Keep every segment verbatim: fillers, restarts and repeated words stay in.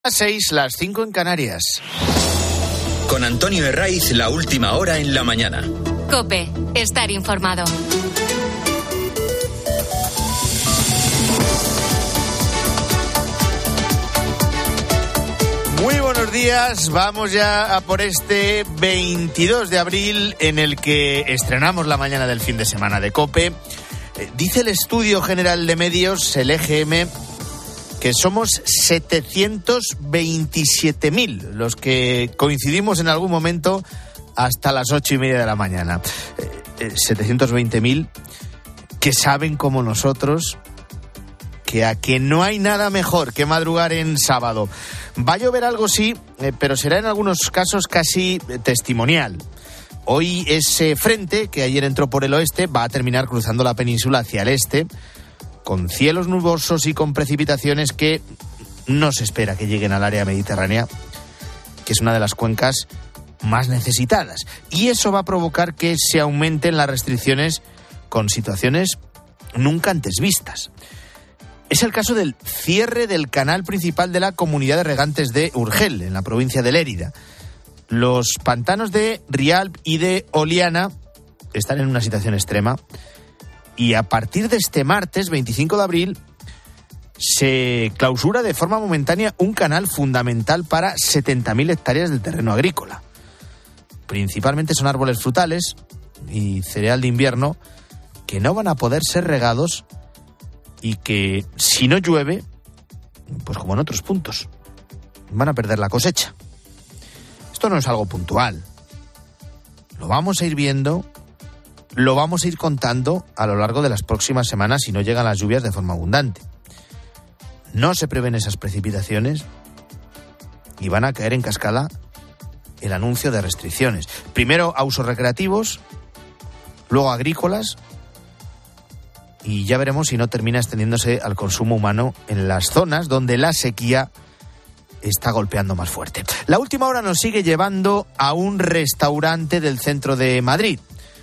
Las seis, las cinco en Canarias. Con Antonio Herraiz, la última hora en la mañana. COPE, estar informado. Muy buenos días, vamos ya a por este veintidós de abril en el que estrenamos la mañana del fin de semana de COPE. Dice el Estudio General de Medios, el E G M, que somos setecientos veintisiete mil los que coincidimos en algún momento hasta las ocho y media de la mañana. Eh, setecientos veinte mil que saben como nosotros que a que no hay nada mejor que madrugar en sábado. Va a llover algo, sí, eh, pero será en algunos casos casi eh, testimonial. Hoy ese frente que ayer entró por el oeste va a terminar cruzando la península hacia el este, con cielos nubosos y con precipitaciones que no se espera que lleguen al área mediterránea, que es una de las cuencas más necesitadas. Y eso va a provocar que se aumenten las restricciones con situaciones nunca antes vistas. Es el caso del cierre del canal principal de la comunidad de regantes de Urgel, en la provincia de Lérida. Los pantanos de Rialb y de Oliana están en una situación extrema. Y a partir de este martes, veinticinco de abril, se clausura de forma momentánea un canal fundamental para setenta mil hectáreas de terreno agrícola. Principalmente son árboles frutales y cereal de invierno que no van a poder ser regados y que, si no llueve, pues como en otros puntos, van a perder la cosecha. Esto no es algo puntual. Lo vamos a ir viendo... Lo vamos a ir contando a lo largo de las próximas semanas si no llegan las lluvias de forma abundante. No se prevén esas precipitaciones y van a caer en cascada el anuncio de restricciones. Primero a usos recreativos, luego agrícolas y ya veremos si no termina extendiéndose al consumo humano en las zonas donde la sequía está golpeando más fuerte. La última hora nos sigue llevando a un restaurante del centro de Madrid.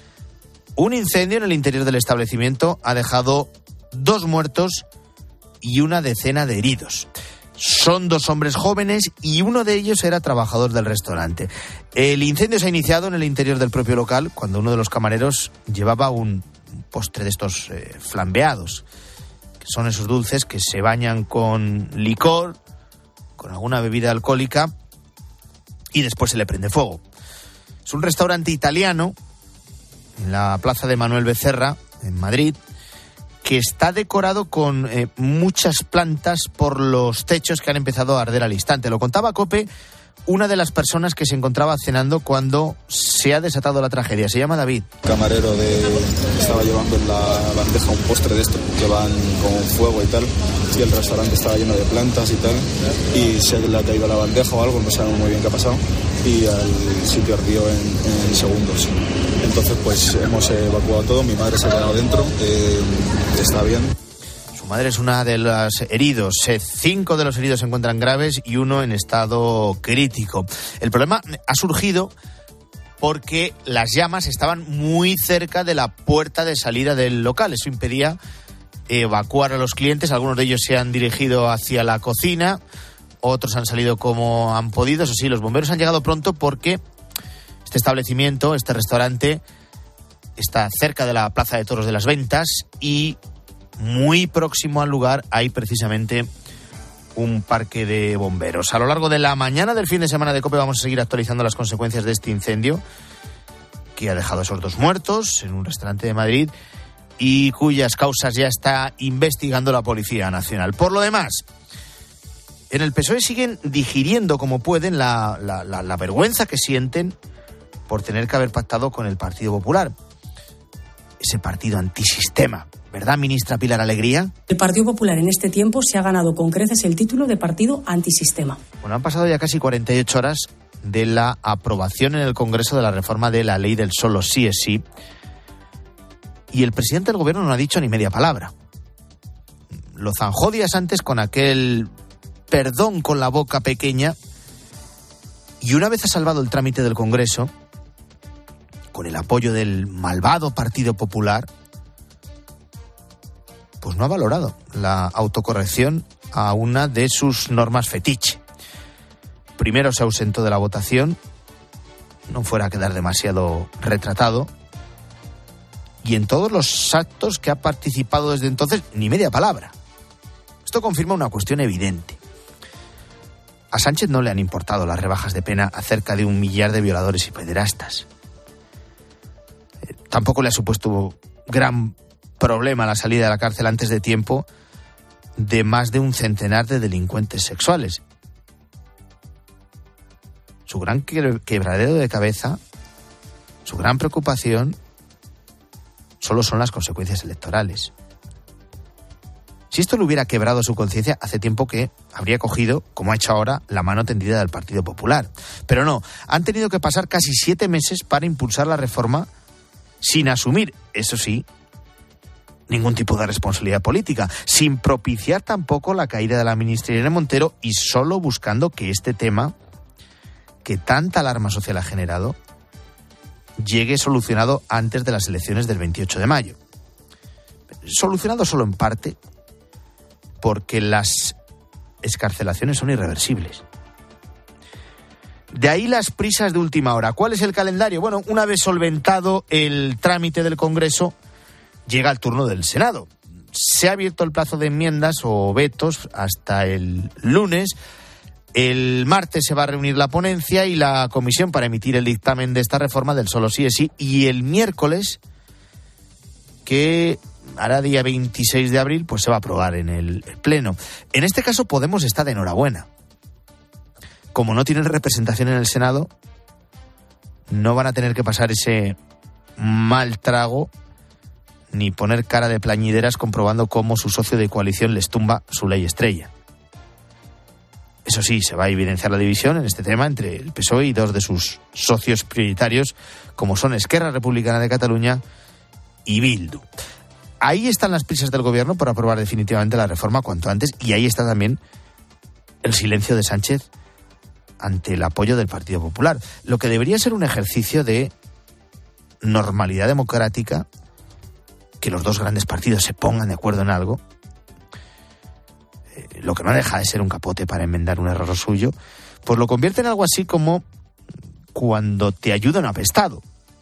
Un incendio en el interior del establecimiento ha dejado dos muertos y una decena de heridos. Son dos hombres jóvenes y uno de ellos era trabajador del restaurante. El incendio se ha iniciado en el interior del propio local cuando uno de los camareros llevaba un postre de estos eh, flambeados, que son esos dulces que se bañan con licor, con alguna bebida alcohólica y después se le prende fuego. Es un restaurante italiano en la plaza de Manuel Becerra, en Madrid, que está decorado con eh, muchas plantas por los techos que han empezado a arder al instante. Lo contaba COPE una de las personas que se encontraba cenando cuando se ha desatado la tragedia. Se llama David. Camarero de estaba llevando en la bandeja un postre de esto que van con fuego y tal, y el restaurante estaba lleno de plantas y tal, y se le ha caído la bandeja o algo, no sabemos muy bien qué ha pasado, y el sitio ardió en, en segundos. Entonces pues hemos evacuado todo, mi madre se ha quedado dentro, eh, está bien. Su madre es una de los heridos. Cinco de los heridos se encuentran graves y uno en estado crítico. El problema ha surgido porque las llamas estaban muy cerca de la puerta de salida del local. Eso impedía evacuar a los clientes. Algunos de ellos se han dirigido hacia la cocina, otros han salido como han podido. Eso sí, los bomberos han llegado pronto porque este establecimiento, este restaurante, está cerca de la Plaza de Toros de las Ventas y muy próximo al lugar hay precisamente un parque de bomberos. A lo largo de la mañana del fin de semana de COPE vamos a seguir actualizando las consecuencias de este incendio que ha dejado esos dos muertos en un restaurante de Madrid y cuyas causas ya está investigando la Policía Nacional. Por lo demás, en el P S O E siguen digiriendo como pueden la, la, la, la vergüenza que sienten por tener que haber pactado con el Partido Popular. Ese partido antisistema. ¿Verdad, ministra Pilar Alegría? El Partido Popular en este tiempo se ha ganado con creces el título de partido antisistema. Bueno, han pasado ya casi cuarenta y ocho horas de la aprobación en el Congreso de la reforma de la ley del solo sí es sí. Y el presidente del gobierno no ha dicho ni media palabra. Lo zanjó días antes con aquel perdón con la boca pequeña. Y una vez ha salvado el trámite del Congreso, con el apoyo del malvado Partido Popular, pues no ha valorado la autocorrección a una de sus normas fetiche. primero se ausentó de la votación, no fuera a quedar demasiado retratado, y en todos los actos que ha participado desde entonces, ni media palabra. Esto confirma una cuestión evidente. A Sánchez no le han importado las rebajas de pena a cerca de un millar de violadores y pederastas. Eh, tampoco le ha supuesto gran problema la salida de la cárcel antes de tiempo de más de un centenar de delincuentes sexuales. Su gran quebradero de cabeza, su gran preocupación, solo son las consecuencias electorales. Si esto le hubiera quebrado su conciencia, hace tiempo que habría cogido, como ha hecho ahora, la mano tendida del Partido Popular. Pero no, han tenido que pasar casi siete meses para impulsar la reforma sin asumir, eso sí, ningún tipo de responsabilidad política, sin propiciar tampoco la caída de la ministra Irene Montero y solo buscando que este tema, que tanta alarma social ha generado, llegue solucionado antes de las elecciones del veintiocho de mayo. Solucionado solo en parte, porque las excarcelaciones son irreversibles. De ahí las prisas de última hora. ¿Cuál es el calendario? Bueno, una vez solventado el trámite del Congreso, llega el turno del Senado. Se ha abierto el plazo de enmiendas o vetos hasta el lunes. El martes se va a reunir la ponencia y la comisión para emitir el dictamen de esta reforma del solo sí es sí. Y el miércoles, que hará día veintiséis de abril, pues se va a aprobar en el Pleno. En este caso Podemos está de enhorabuena. Como no tienen representación en el Senado, no van a tener que pasar ese mal trago ni poner cara de plañideras comprobando cómo su socio de coalición les tumba su ley estrella. Eso sí, se va a evidenciar la división en este tema entre el P S O E y dos de sus socios prioritarios, como son Esquerra Republicana de Cataluña y Bildu. Ahí están las prisas del gobierno por aprobar definitivamente la reforma cuanto antes, y ahí está también el silencio de Sánchez ante el apoyo del Partido Popular. Lo que debería ser un ejercicio de normalidad democrática, que los dos grandes partidos se pongan de acuerdo en algo, eh, lo que no deja de ser un capote para enmendar un error suyo, pues lo convierte en algo así como cuando te ayuda un apestado.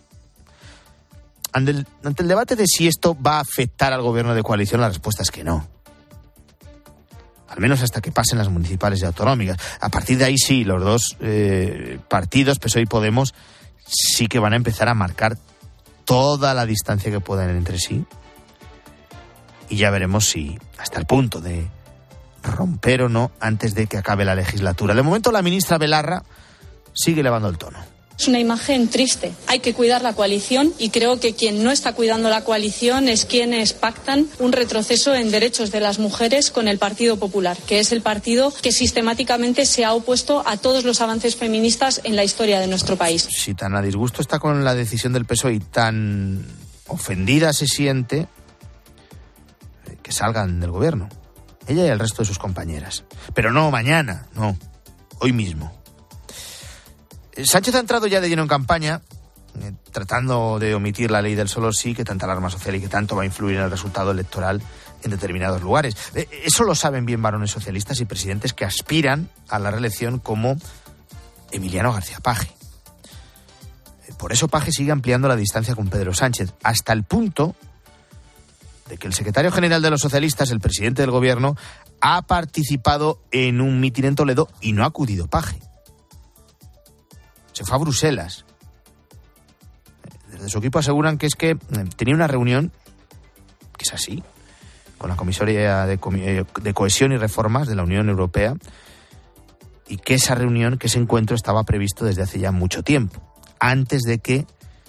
Ante el, ante el debate de si esto va a afectar al gobierno de coalición, la respuesta es que no. Al menos hasta que pasen las municipales y autonómicas. A partir de ahí sí, los dos eh, partidos, P S O E y Podemos, sí que van a empezar a marcar toda la distancia que puedan entre sí. Y ya veremos si hasta el punto de romper o no antes de que acabe la legislatura. De momento la ministra Belarra sigue elevando el tono. Es una imagen triste. Hay que cuidar la coalición y creo que quien no está cuidando la coalición es quienes pactan un retroceso en derechos de las mujeres con el Partido Popular, que es el partido que sistemáticamente se ha opuesto a todos los avances feministas en la historia de nuestro país. Si tan a disgusto está con la decisión del P S O E y tan ofendida se siente, que salgan del gobierno, ella y el resto de sus compañeras. Pero no mañana, no, hoy mismo. Sánchez ha entrado ya de lleno en campaña, eh, tratando de omitir la ley del solo sí, que tanta alarma social y que tanto va a influir en el resultado electoral en determinados lugares. Eh, eso lo saben bien varones socialistas y presidentes que aspiran a la reelección, como Emiliano García Paje. Eh, por eso Paje sigue ampliando la distancia con Pedro Sánchez, hasta el punto de que el secretario general de los socialistas, el presidente del gobierno, ha participado en un mitin en Toledo y no ha acudido Paje. Se fue a Bruselas. Desde su equipo aseguran que es que tenía una reunión, que es así, con la comisaria de, Co- de Cohesión y Reformas de la Unión Europea, y que esa reunión, que ese encuentro estaba previsto desde hace ya mucho tiempo, antes de que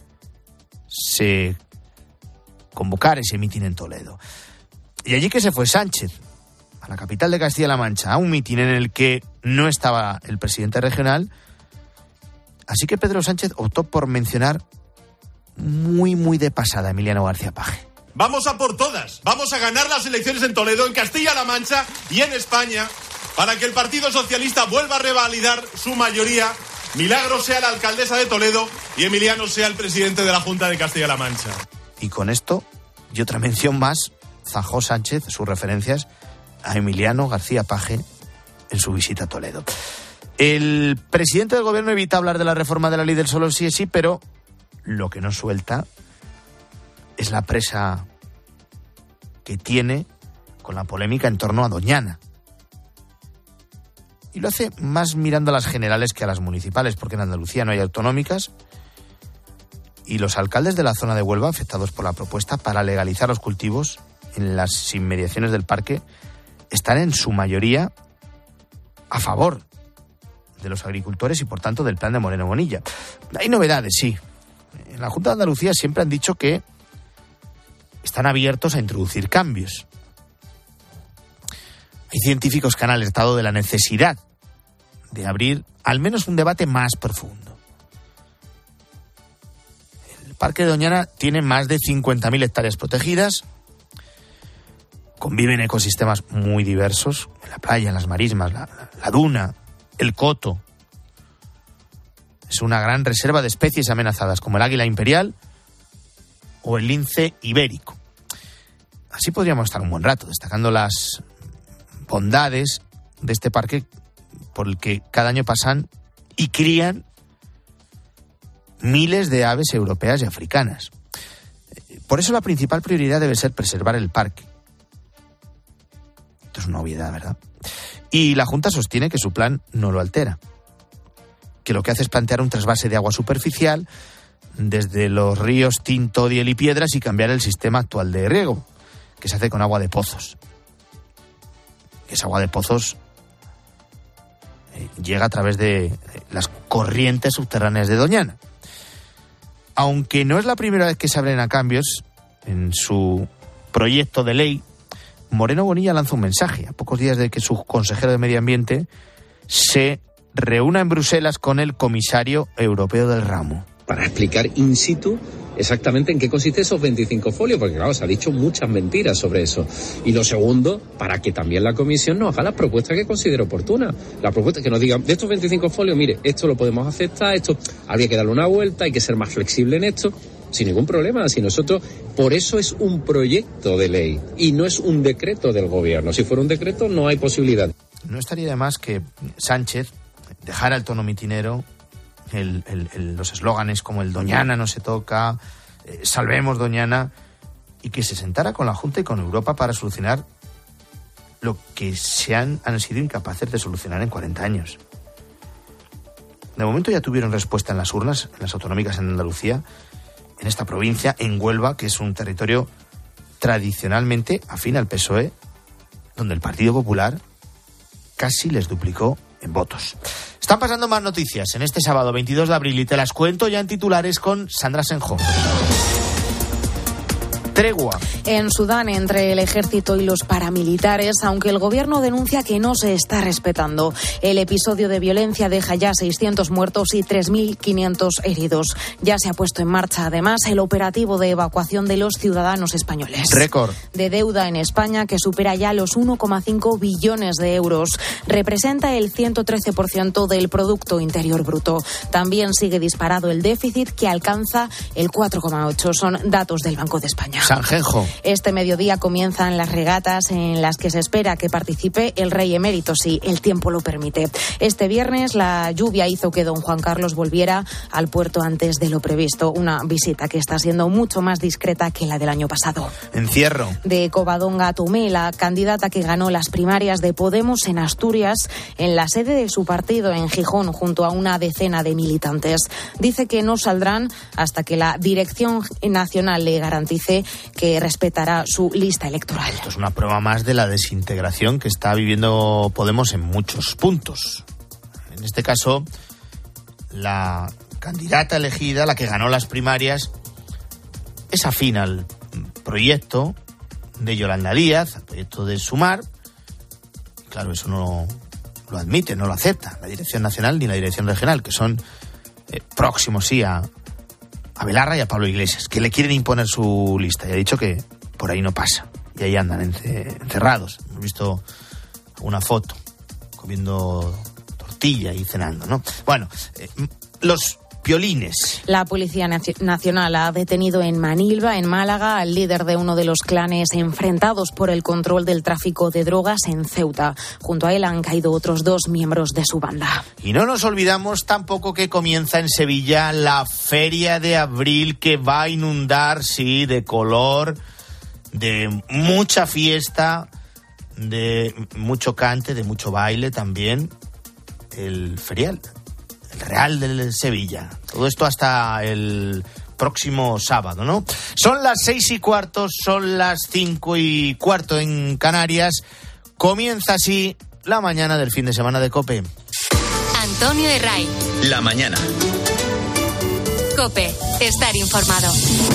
se convocara ese mitin en Toledo. Y allí que se fue Sánchez, a la capital de Castilla-La Mancha, a un mitin en el que no estaba el presidente regional. Así que Pedro Sánchez optó por mencionar muy, muy de pasada a Emiliano García Paje. Vamos a por todas. Vamos a ganar las elecciones en Toledo, en Castilla-La Mancha y en España, para que el Partido Socialista vuelva a revalidar su mayoría, Milagros sea la alcaldesa de Toledo y Emiliano sea el presidente de la Junta de Castilla-La Mancha. Y con esto, y otra mención más, zajó Sánchez sus referencias a Emiliano García Paje en su visita a Toledo. El presidente del gobierno evita hablar de la reforma de la ley del solo sí es sí, pero lo que no suelta es la presa que tiene con la polémica en torno a Doñana. Y lo hace más mirando a las generales que a las municipales, porque en Andalucía no hay autonómicas y los alcaldes de la zona de Huelva, afectados por la propuesta para legalizar los cultivos en las inmediaciones del parque, están en su mayoría a favor de los agricultores y, por tanto, del plan de Moreno Bonilla. Hay novedades, sí. En la Junta de Andalucía siempre han dicho que están abiertos a introducir cambios. Hay científicos que han alertado de la necesidad de abrir al menos un debate más profundo. El Parque de Doñana tiene más de cincuenta mil hectáreas protegidas, conviven ecosistemas muy diversos, en la playa, en las marismas, la, la, la duna, el coto. Es una gran reserva de especies amenazadas como el águila imperial o el lince ibérico. Así podríamos estar un buen rato destacando las bondades de este parque por el que cada año pasan y crían miles de aves europeas y africanas. Por eso la principal prioridad debe ser preservar el parque. Esto es una obviedad, ¿verdad? Y la Junta sostiene que su plan no lo altera, que lo que hace es plantear un trasvase de agua superficial desde los ríos Tinto, Diel y Piedras y cambiar el sistema actual de riego, que se hace con agua de pozos. Esa agua de pozos eh, llega a través de eh, las corrientes subterráneas de Doñana. Aunque no es la primera vez que se abren a cambios, en su proyecto de ley, Moreno Bonilla lanza un mensaje a pocos días de que su consejero de Medio Ambiente se reúna en Bruselas con el comisario europeo del ramo. Para explicar in situ exactamente en qué consiste esos veinticinco folios, porque claro, se ha dicho muchas mentiras sobre eso. Y lo segundo, para que también la comisión nos haga las propuestas que considere oportunas. La propuesta que nos digan, de estos veinticinco folios, mire, esto lo podemos aceptar, esto habría que darle una vuelta, hay que ser más flexible en esto, sin ningún problema. Si nosotros, por eso es un proyecto de ley y no es un decreto del gobierno. Si fuera un decreto no hay posibilidad. No estaría de más que Sánchez dejara el tono mitinero, El, el, el, los eslóganes como el Doñana no se toca, eh, salvemos Doñana, y que se sentara con la Junta y con Europa para solucionar lo que se han, han sido incapaces de solucionar en cuarenta años. De momento ya tuvieron respuesta en las urnas, en las autonómicas en Andalucía, en esta provincia, en Huelva, que es un territorio tradicionalmente afín al P S O E, donde el Partido Popular casi les duplicó en votos. Están pasando más noticias en este sábado veintidós de abril y te las cuento ya en titulares con Sandra Senjo. Tregua. En Sudán, entre el ejército y los paramilitares, aunque el gobierno denuncia que no se está respetando. El episodio de violencia deja ya seiscientos muertos y tres mil quinientos heridos. Ya se ha puesto en marcha, además, el operativo de evacuación de los ciudadanos españoles. Récord de deuda en España que supera ya los uno coma cinco billones de euros. Representa el ciento trece por ciento del Producto Interior Bruto. También sigue disparado el déficit, que alcanza el cuatro coma ocho. Son datos del Banco de España. Sanjenjo. Este mediodía comienzan las regatas en las que se espera que participe el rey emérito, si el tiempo lo permite. Este viernes la lluvia hizo que don Juan Carlos volviera al puerto antes de lo previsto. Una visita que está siendo mucho más discreta que la del año pasado. Encierro. De Covadonga a Tomé, la candidata que ganó las primarias de Podemos en Asturias, en la sede de su partido en Gijón, junto a una decena de militantes. Dice que no saldrán hasta que la Dirección Nacional le garantice que respetará su lista electoral. Esto es una prueba más de la desintegración que está viviendo Podemos en muchos puntos. En este caso, la candidata elegida, la que ganó las primarias, es afín al proyecto de Yolanda Díaz, al proyecto de Sumar. Claro, eso no lo admite, no lo acepta la Dirección Nacional ni la Dirección Regional, que son eh, próximos, sí, a a Belarra y a Pablo Iglesias, que le quieren imponer su lista, y ha dicho que por ahí no pasa, y ahí andan encerrados. Hemos visto una foto comiendo tortilla y cenando, ¿no? Bueno, eh, los piolines. La Policía Nacional ha detenido en Manilva, en Málaga, al líder de uno de los clanes enfrentados por el control del tráfico de drogas en Ceuta. Junto a él han caído otros dos miembros de su banda. Y no nos olvidamos tampoco que comienza en Sevilla la Feria de Abril, que va a inundar, sí, de color, de mucha fiesta, de mucho cante, de mucho baile también. El ferial, el Real de Sevilla. Todo esto hasta el próximo sábado, ¿no? Son las seis y cuarto, son las cinco y cuarto en Canarias. Comienza así la mañana del fin de semana de COPE. Antonio Herray. La mañana. COPE, estar informado.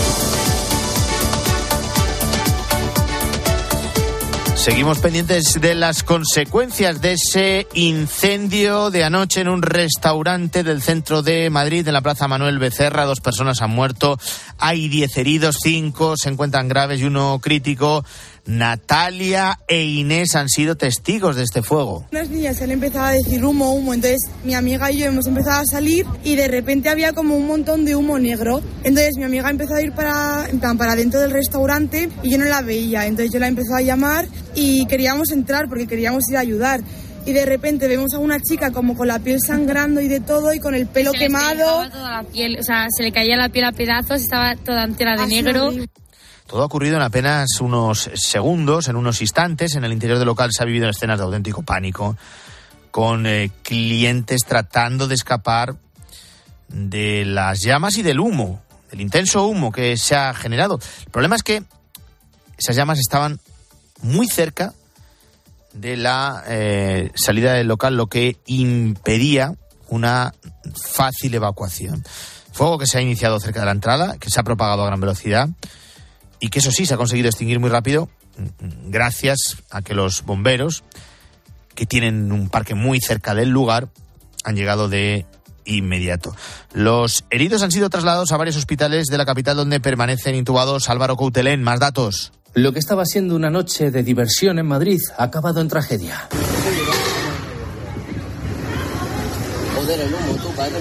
Seguimos pendientes de las consecuencias de ese incendio de anoche en un restaurante del centro de Madrid, en la Plaza Manuel Becerra. Dos personas han muerto, hay diez heridos, cinco se encuentran graves y uno crítico. Natalia e Inés han sido testigos de este fuego. Unas niñas han empezado a decir humo, humo, entonces mi amiga y yo hemos empezado a salir y de repente había como un montón de humo negro. Entonces mi amiga empezó a ir para, en plan, para dentro del restaurante y yo no la veía, entonces yo la empecé a llamar y queríamos entrar porque queríamos ir a ayudar. Y de repente vemos a una chica como con la piel sangrando y de todo y con el pelo se quemado. Le toda la piel, o sea, se le caía la piel a pedazos, estaba toda entera de negro. Todo ha ocurrido en apenas unos segundos, en unos instantes. En el interior del local se ha vivido escenas de auténtico pánico, con eh, clientes tratando de escapar de las llamas y del humo, del intenso humo que se ha generado. El problema es que esas llamas estaban muy cerca de la eh, salida del local, lo que impedía una fácil evacuación. Fuego que se ha iniciado cerca de la entrada, que se ha propagado a gran velocidad y que eso sí se ha conseguido extinguir muy rápido gracias a que los bomberos, que tienen un parque muy cerca del lugar, han llegado de inmediato. Los heridos han sido trasladados a varios hospitales de la capital, donde permanecen intubados. Álvaro Coutelén, más datos. Lo que estaba siendo una noche de diversión en Madrid ha acabado en tragedia. Joder, el humo, tú, padre,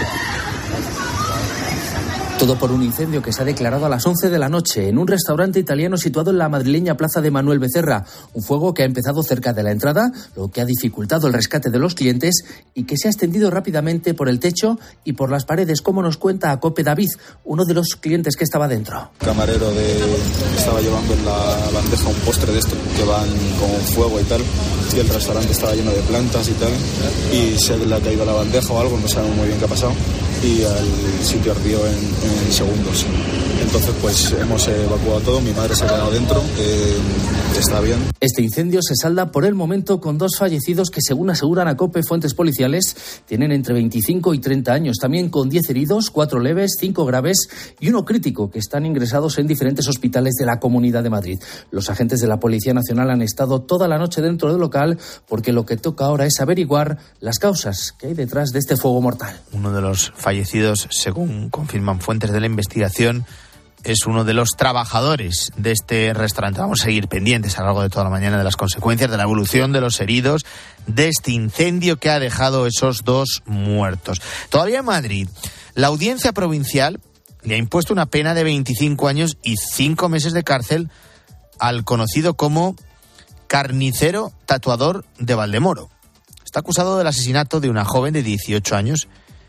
todo por un incendio que se ha declarado a las once de la noche en un restaurante italiano situado en la madrileña Plaza de Manuel Becerra. Un fuego que ha empezado cerca de la entrada, lo que ha dificultado el rescate de los clientes y que se ha extendido rápidamente por el techo y por las paredes, como nos cuenta a COPE David, uno de los clientes que estaba dentro. El camarero de, estaba llevando en la bandeja un postre de esto, que van con fuego y tal, y el restaurante estaba lleno de plantas y tal, y se le ha caído la bandeja o algo, no sabemos muy bien qué ha pasado, y el sitio ardió en, en segundos. Entonces pues hemos evacuado todo, mi madre se ha quedado dentro, eh, está bien. Este incendio se salda por el momento con dos fallecidos que, según aseguran a COPE fuentes policiales, tienen entre veinticinco y treinta años, también con diez heridos, cuatro leves, cinco graves y uno crítico, que están ingresados en diferentes hospitales de la Comunidad de Madrid. Los agentes de la Policía Nacional han estado toda la noche dentro del local porque lo que toca ahora es averiguar las causas que hay detrás de este fuego mortal. Uno de los fallecidos, según confirman fuentes de la investigación, es uno de los trabajadores de este restaurante. Vamos a seguir pendientes a lo largo de toda la mañana de las consecuencias, de la evolución de los heridos, de este incendio que ha dejado esos dos muertos. Todavía en Madrid, la audiencia provincial le ha impuesto una pena de veinticinco años y cinco meses de cárcel al conocido como carnicero tatuador de Valdemoro. Está acusado del asesinato de una joven de dieciocho años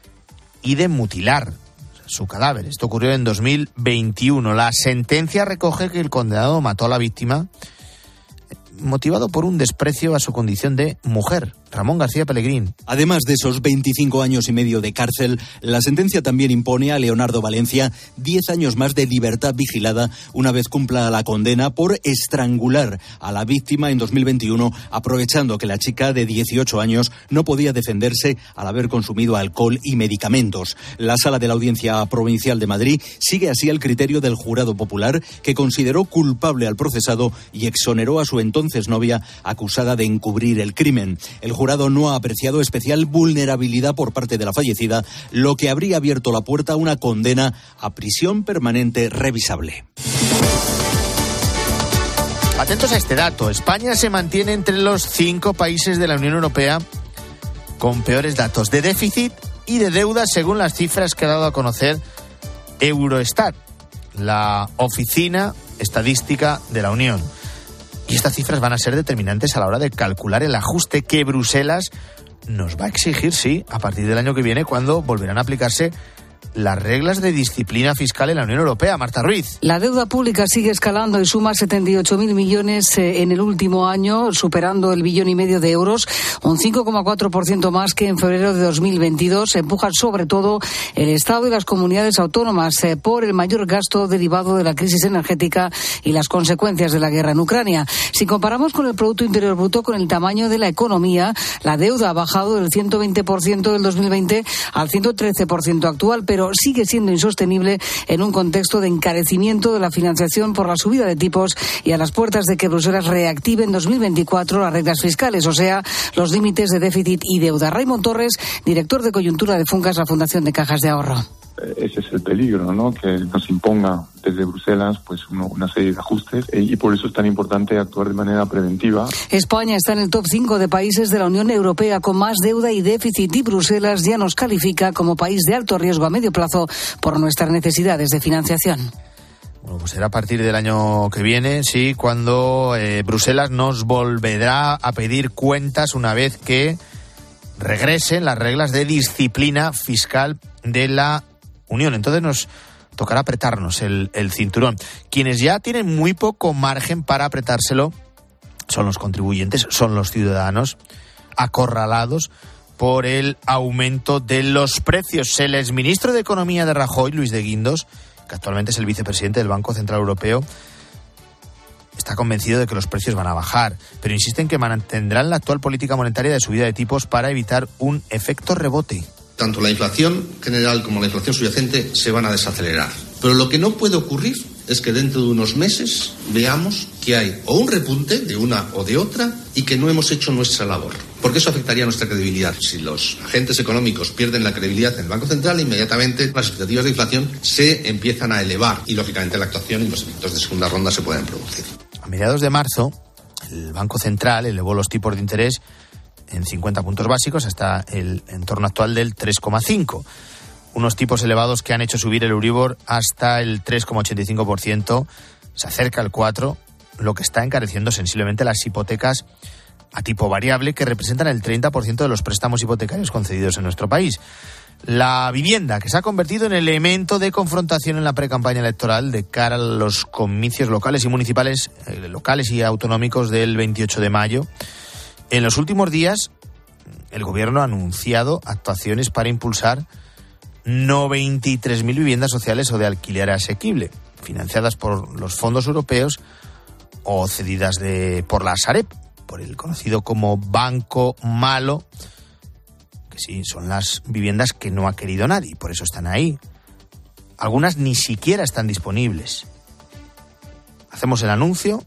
y de mutilar su cadáver. Esto ocurrió en dos mil veintiuno. La sentencia recoge que el condenado mató a la víctima motivado por un desprecio a su condición de mujer. Ramón García Pellegrín. Además de esos veinticinco años y medio de cárcel, la sentencia también impone a Leonardo Valencia diez años más de libertad vigilada una vez cumpla la condena por estrangular a la víctima en dos mil veintiuno, aprovechando que la chica de dieciocho años no podía defenderse al haber consumido alcohol y medicamentos. La Sala de la Audiencia Provincial de Madrid sigue así el criterio del jurado popular, que consideró culpable al procesado y exoneró a su entonces novia, acusada de encubrir el crimen. El jurado no ha apreciado especial vulnerabilidad por parte de la fallecida, lo que habría abierto la puerta a una condena a prisión permanente revisable. Atentos a este dato. España se mantiene entre los cinco países de la Unión Europea con peores datos de déficit y de deuda, según las cifras que ha dado a conocer Eurostat, la oficina estadística de la Unión. Y estas cifras van a ser determinantes a la hora de calcular el ajuste que Bruselas nos va a exigir, sí, a partir del año que viene, cuando volverán a aplicarse las reglas de disciplina fiscal en la Unión Europea. Marta Ruiz. La deuda pública sigue escalando y suma setenta y ocho mil millones en el último año, superando el billón y medio de euros, un cinco coma cuatro por ciento más que en febrero de dos mil veintidós. Empujan sobre todo el Estado y las comunidades autónomas por el mayor gasto derivado de la crisis energética y las consecuencias de la guerra en Ucrania. Si comparamos con el Producto Interior Bruto, con el tamaño de la economía, la deuda ha bajado del ciento veinte por ciento del dos mil veinte al ciento trece por ciento actual, pero sigue siendo insostenible en un contexto de encarecimiento de la financiación por la subida de tipos y a las puertas de que Bruselas reactive en dos mil veinticuatro las reglas fiscales, o sea, los límites de déficit y deuda. Raymond Torres, director de coyuntura de Funcas, la Fundación de Cajas de Ahorro. Ese es el peligro, ¿no? Que nos imponga desde Bruselas pues uno, una serie de ajustes eh, y por eso es tan importante actuar de manera preventiva. España está en el top cinco de países de la Unión Europea con más deuda y déficit, y Bruselas ya nos califica como país de alto riesgo a medio plazo por nuestras necesidades de financiación. Bueno, pues será a partir del año que viene, sí, cuando eh, Bruselas nos volverá a pedir cuentas una vez que regresen las reglas de disciplina fiscal de la Unión. Entonces nos tocará apretarnos el, el cinturón. Quienes ya tienen muy poco margen para apretárselo son los contribuyentes, son los ciudadanos acorralados por el aumento de los precios. El exministro de Economía de Rajoy, Luis de Guindos, que actualmente es el vicepresidente del Banco Central Europeo, está convencido de que los precios van a bajar, pero insiste en que mantendrán la actual política monetaria de subida de tipos para evitar un efecto rebote. Tanto la inflación general como la inflación subyacente se van a desacelerar. Pero lo que no puede ocurrir es que dentro de unos meses veamos que hay o un repunte de una o de otra y que no hemos hecho nuestra labor. Porque eso afectaría a nuestra credibilidad. Si los agentes económicos pierden la credibilidad en el Banco Central, inmediatamente las expectativas de inflación se empiezan a elevar y, lógicamente, la actuación y los efectos de segunda ronda se pueden producir. A mediados de marzo, el Banco Central elevó los tipos de interés en cincuenta puntos básicos hasta el entorno actual del tres coma cinco. Unos tipos elevados que han hecho subir el Euribor hasta el tres coma ochenta y cinco por ciento, se acerca al cuatro por ciento, lo que está encareciendo sensiblemente las hipotecas a tipo variable, que representan el treinta por ciento de los préstamos hipotecarios concedidos en nuestro país. La vivienda, que se ha convertido en elemento de confrontación en la precampaña electoral de cara a los comicios locales y municipales, eh, locales y autonómicos del veintiocho de mayo. En los últimos días, el Gobierno ha anunciado actuaciones para impulsar noventa y tres mil viviendas sociales o de alquiler asequible, financiadas por los fondos europeos o cedidas de, por la Sareb, por el conocido como Banco Malo, que sí, son las viviendas que no ha querido nadie, por eso están ahí. Algunas ni siquiera están disponibles. Hacemos el anuncio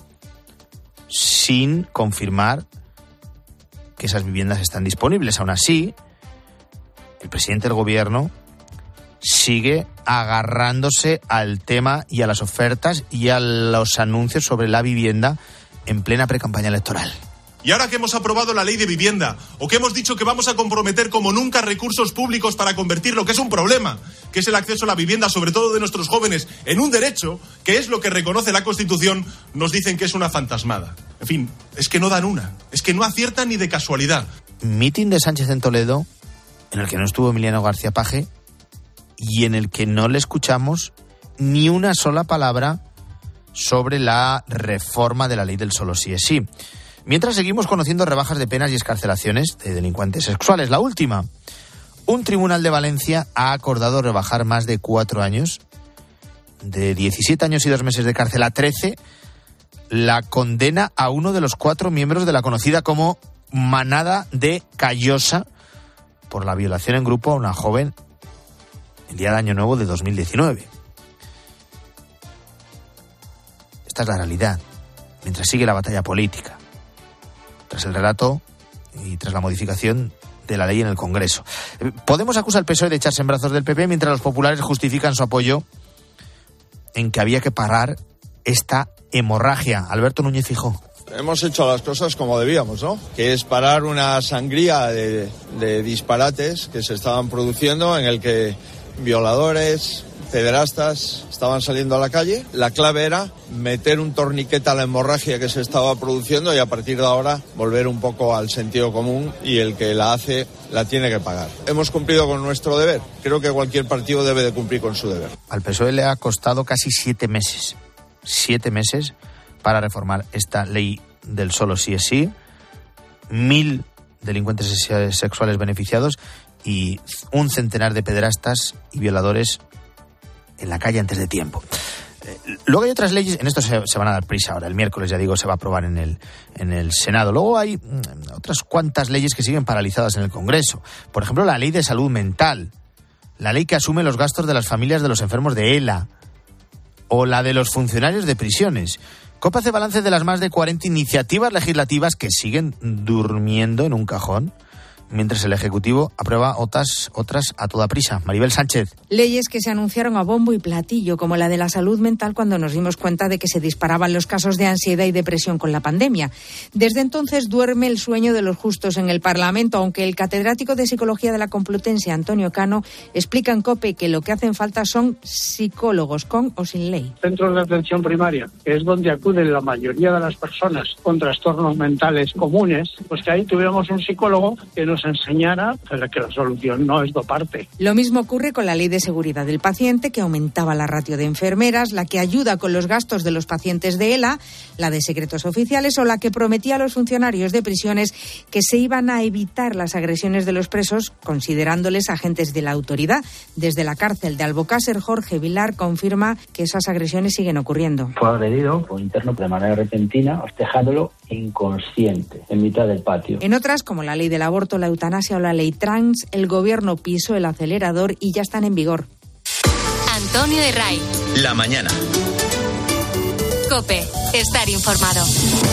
sin confirmar que esas viviendas están disponibles. Aún así, el presidente del Gobierno sigue agarrándose al tema y a las ofertas y a los anuncios sobre la vivienda en plena precampaña electoral. Y ahora que hemos aprobado la ley de vivienda, o que hemos dicho que vamos a comprometer como nunca recursos públicos para convertir lo que es un problema, que es el acceso a la vivienda, sobre todo de nuestros jóvenes, en un derecho, que es lo que reconoce la Constitución, nos dicen que es una fantasmada. En fin, es que no dan una, es que no aciertan ni de casualidad. Mitin de Sánchez en Toledo, en el que no estuvo Emiliano García Paje, y en el que no le escuchamos ni una sola palabra sobre la reforma de la ley del solo sí es sí. Mientras seguimos conociendo rebajas de penas y excarcelaciones de delincuentes sexuales. La última, un tribunal de Valencia ha acordado rebajar más de cuatro años, de diecisiete años y dos meses de cárcel a trece, la condena a uno de los cuatro miembros de la conocida como Manada de Callosa por la violación en grupo a una joven el día de Año Nuevo de dos mil diecinueve. Esta es la realidad, mientras sigue la batalla política, tras el relato y tras la modificación de la ley en el Congreso. Podemos acusar al P S O E de echarse en brazos del P P, mientras los populares justifican su apoyo en que había que parar esta hemorragia. Alberto Núñez Feijóo. hemos hecho las cosas como debíamos, ¿no? Que es parar una sangría de, de disparates que se estaban produciendo en el que violadores, pederastas estaban saliendo a la calle. La clave era meter un torniquete a la hemorragia que se estaba produciendo y a partir de ahora volver un poco al sentido común, y el que la hace la tiene que pagar. Hemos cumplido con nuestro deber. Creo que cualquier partido debe de cumplir con su deber. Al P S O E le ha costado casi siete meses. Siete meses para reformar esta ley del solo sí es sí. Mil delincuentes sexuales beneficiados y un centenar de pederastas y violadores en la calle antes de tiempo. Luego hay otras leyes, en esto se, se van a dar prisa ahora, el miércoles, ya digo, se va a aprobar en el, en el Senado. Luego hay otras cuantas leyes que siguen paralizadas en el Congreso. Por ejemplo, la ley de salud mental, la ley que asume los gastos de las familias de los enfermos de ELA, o la de los funcionarios de prisiones. COPE hace balance de las más de cuarenta iniciativas legislativas que siguen durmiendo en un cajón, mientras el Ejecutivo aprueba otras, otras a toda prisa. Maribel Sánchez. Leyes que se anunciaron a bombo y platillo, como la de la salud mental, cuando nos dimos cuenta de que se disparaban los casos de ansiedad y depresión con la pandemia. Desde entonces duerme el sueño de los justos en el Parlamento, aunque el catedrático de Psicología de la Complutense, Antonio Cano, explica en COPE que lo que hacen falta son psicólogos, con o sin ley. Centros de atención primaria, que es donde acuden la mayoría de las personas con trastornos mentales comunes, pues que ahí tuviéramos un psicólogo que nos enseñara que la solución no es doparte. Lo mismo ocurre con la ley de seguridad del paciente, que aumentaba la ratio de enfermeras, la que ayuda con los gastos de los pacientes de ELA, la de secretos oficiales, o la que prometía a los funcionarios de prisiones que se iban a evitar las agresiones de los presos, considerándoles agentes de la autoridad. Desde la cárcel de Albocácer, Jorge Vilar confirma que esas agresiones siguen ocurriendo. Fue agredido por un interno de manera repentina, dejándolo inconsciente en mitad del patio. En otras, como la ley del aborto, la eutanasia o la ley trans, el gobierno pisó el acelerador y ya están en vigor. Antonio Herray. La mañana. COPE. Estar informado.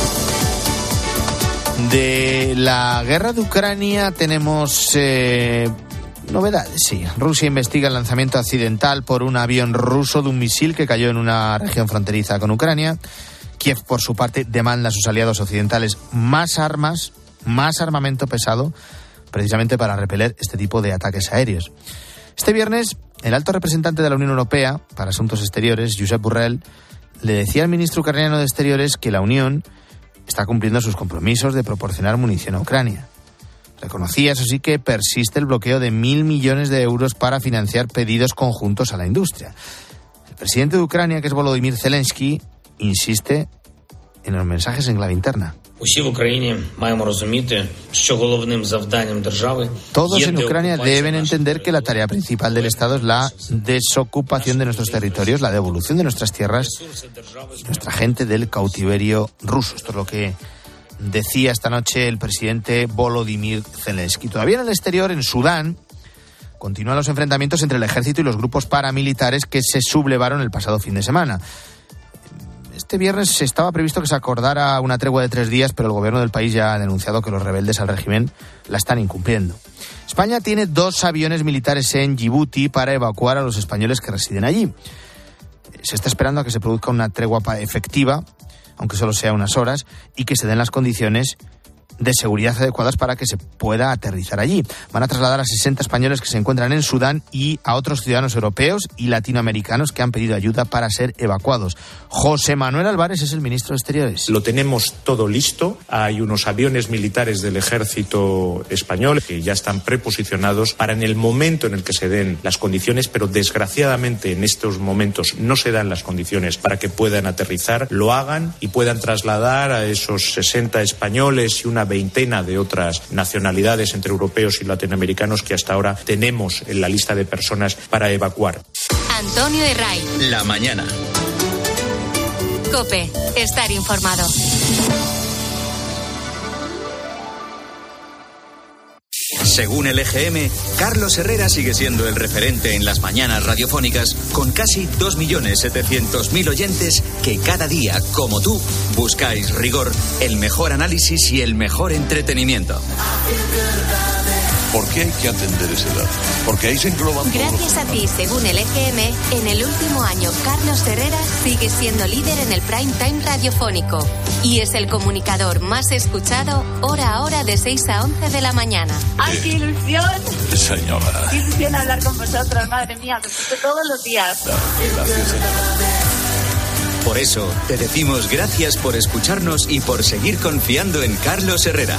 De la guerra de Ucrania tenemos eh, novedades, sí. Rusia investiga el lanzamiento accidental por un avión ruso de un misil que cayó en una región fronteriza con Ucrania. Kiev, por su parte, demanda a sus aliados occidentales más armas, más armamento pesado, precisamente para repeler este tipo de ataques aéreos. Este viernes, el alto representante de la Unión Europea para Asuntos Exteriores, Josep Borrell, le decía al ministro ucraniano de Exteriores que la Unión está cumpliendo sus compromisos de proporcionar munición a Ucrania. Reconocía, eso sí, que persiste el bloqueo de mil millones de euros para financiar pedidos conjuntos a la industria. El presidente de Ucrania, que es Volodymyr Zelensky, insiste en los mensajes en clave interna. Todos en Ucrania deben entender que la tarea principal del Estado es la desocupación de nuestros territorios, la devolución de nuestras tierras y nuestra gente del cautiverio ruso. Esto es lo que decía esta noche el presidente Volodymyr Zelensky. Todavía en el exterior, en Sudán, continúan los enfrentamientos entre el ejército y los grupos paramilitares que se sublevaron el pasado fin de semana. Este viernes estaba previsto que se acordara una tregua de tres días, pero el gobierno del país ya ha denunciado que los rebeldes al régimen la están incumpliendo. España tiene dos aviones militares en Djibouti para evacuar a los españoles que residen allí. Se está esperando a que se produzca una tregua efectiva, aunque solo sea unas horas, y que se den las condiciones de seguridad adecuadas para que se pueda aterrizar allí. Van a trasladar a sesenta españoles que se encuentran en Sudán y a otros ciudadanos europeos y latinoamericanos que han pedido ayuda para ser evacuados. José Manuel Álvarez es el ministro de Exteriores. Lo tenemos todo listo. Hay unos aviones militares del ejército español que ya están preposicionados para en el momento en el que se den las condiciones, pero desgraciadamente en estos momentos no se dan las condiciones para que puedan aterrizar, lo hagan y puedan trasladar a esos sesenta españoles y una veintena de otras nacionalidades entre europeos y latinoamericanos que hasta ahora tenemos en la lista de personas para evacuar. Antonio Herray. La mañana. COPE. Estar informado. Según el E G M, Carlos Herrera sigue siendo el referente en las mañanas radiofónicas con casi dos millones setecientos mil oyentes que cada día, como tú, buscáis rigor, el mejor análisis y el mejor entretenimiento. ¿Por qué hay que atender ese dato? Porque ahí se engloban todos los... Gracias a ti, según el E G M, en el último año Carlos Herrera sigue siendo líder en el prime time radiofónico y es el comunicador más escuchado hora a hora de seis a once de la mañana. ¡Ay, qué ilusión! Señora. Qué ilusión hablar con vosotros, madre mía, lo escucho todos los días. Gracias, señora. Por eso, te decimos gracias por escucharnos y por seguir confiando en Carlos Herrera.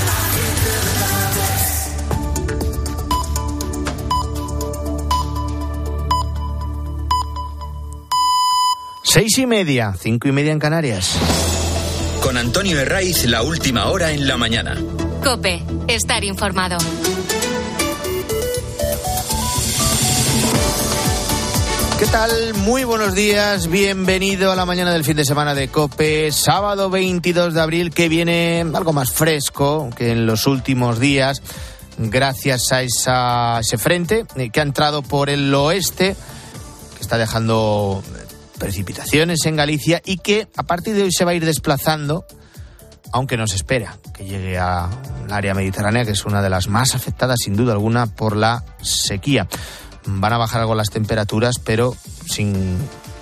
Seis y media, cinco y media en Canarias. Con Antonio Herraiz, la última hora en la mañana. COPE, estar informado. ¿Qué tal? Muy buenos días, bienvenido a la mañana del fin de semana de COPE, sábado veintidós de abril, que viene algo más fresco que en los últimos días, gracias a esa, ese frente que ha entrado por el oeste, que está dejando precipitaciones en Galicia y que a partir de hoy se va a ir desplazando, aunque no se espera que llegue al área mediterránea, que es una de las más afectadas sin duda alguna por la sequía. Van a bajar algo las temperaturas, pero sin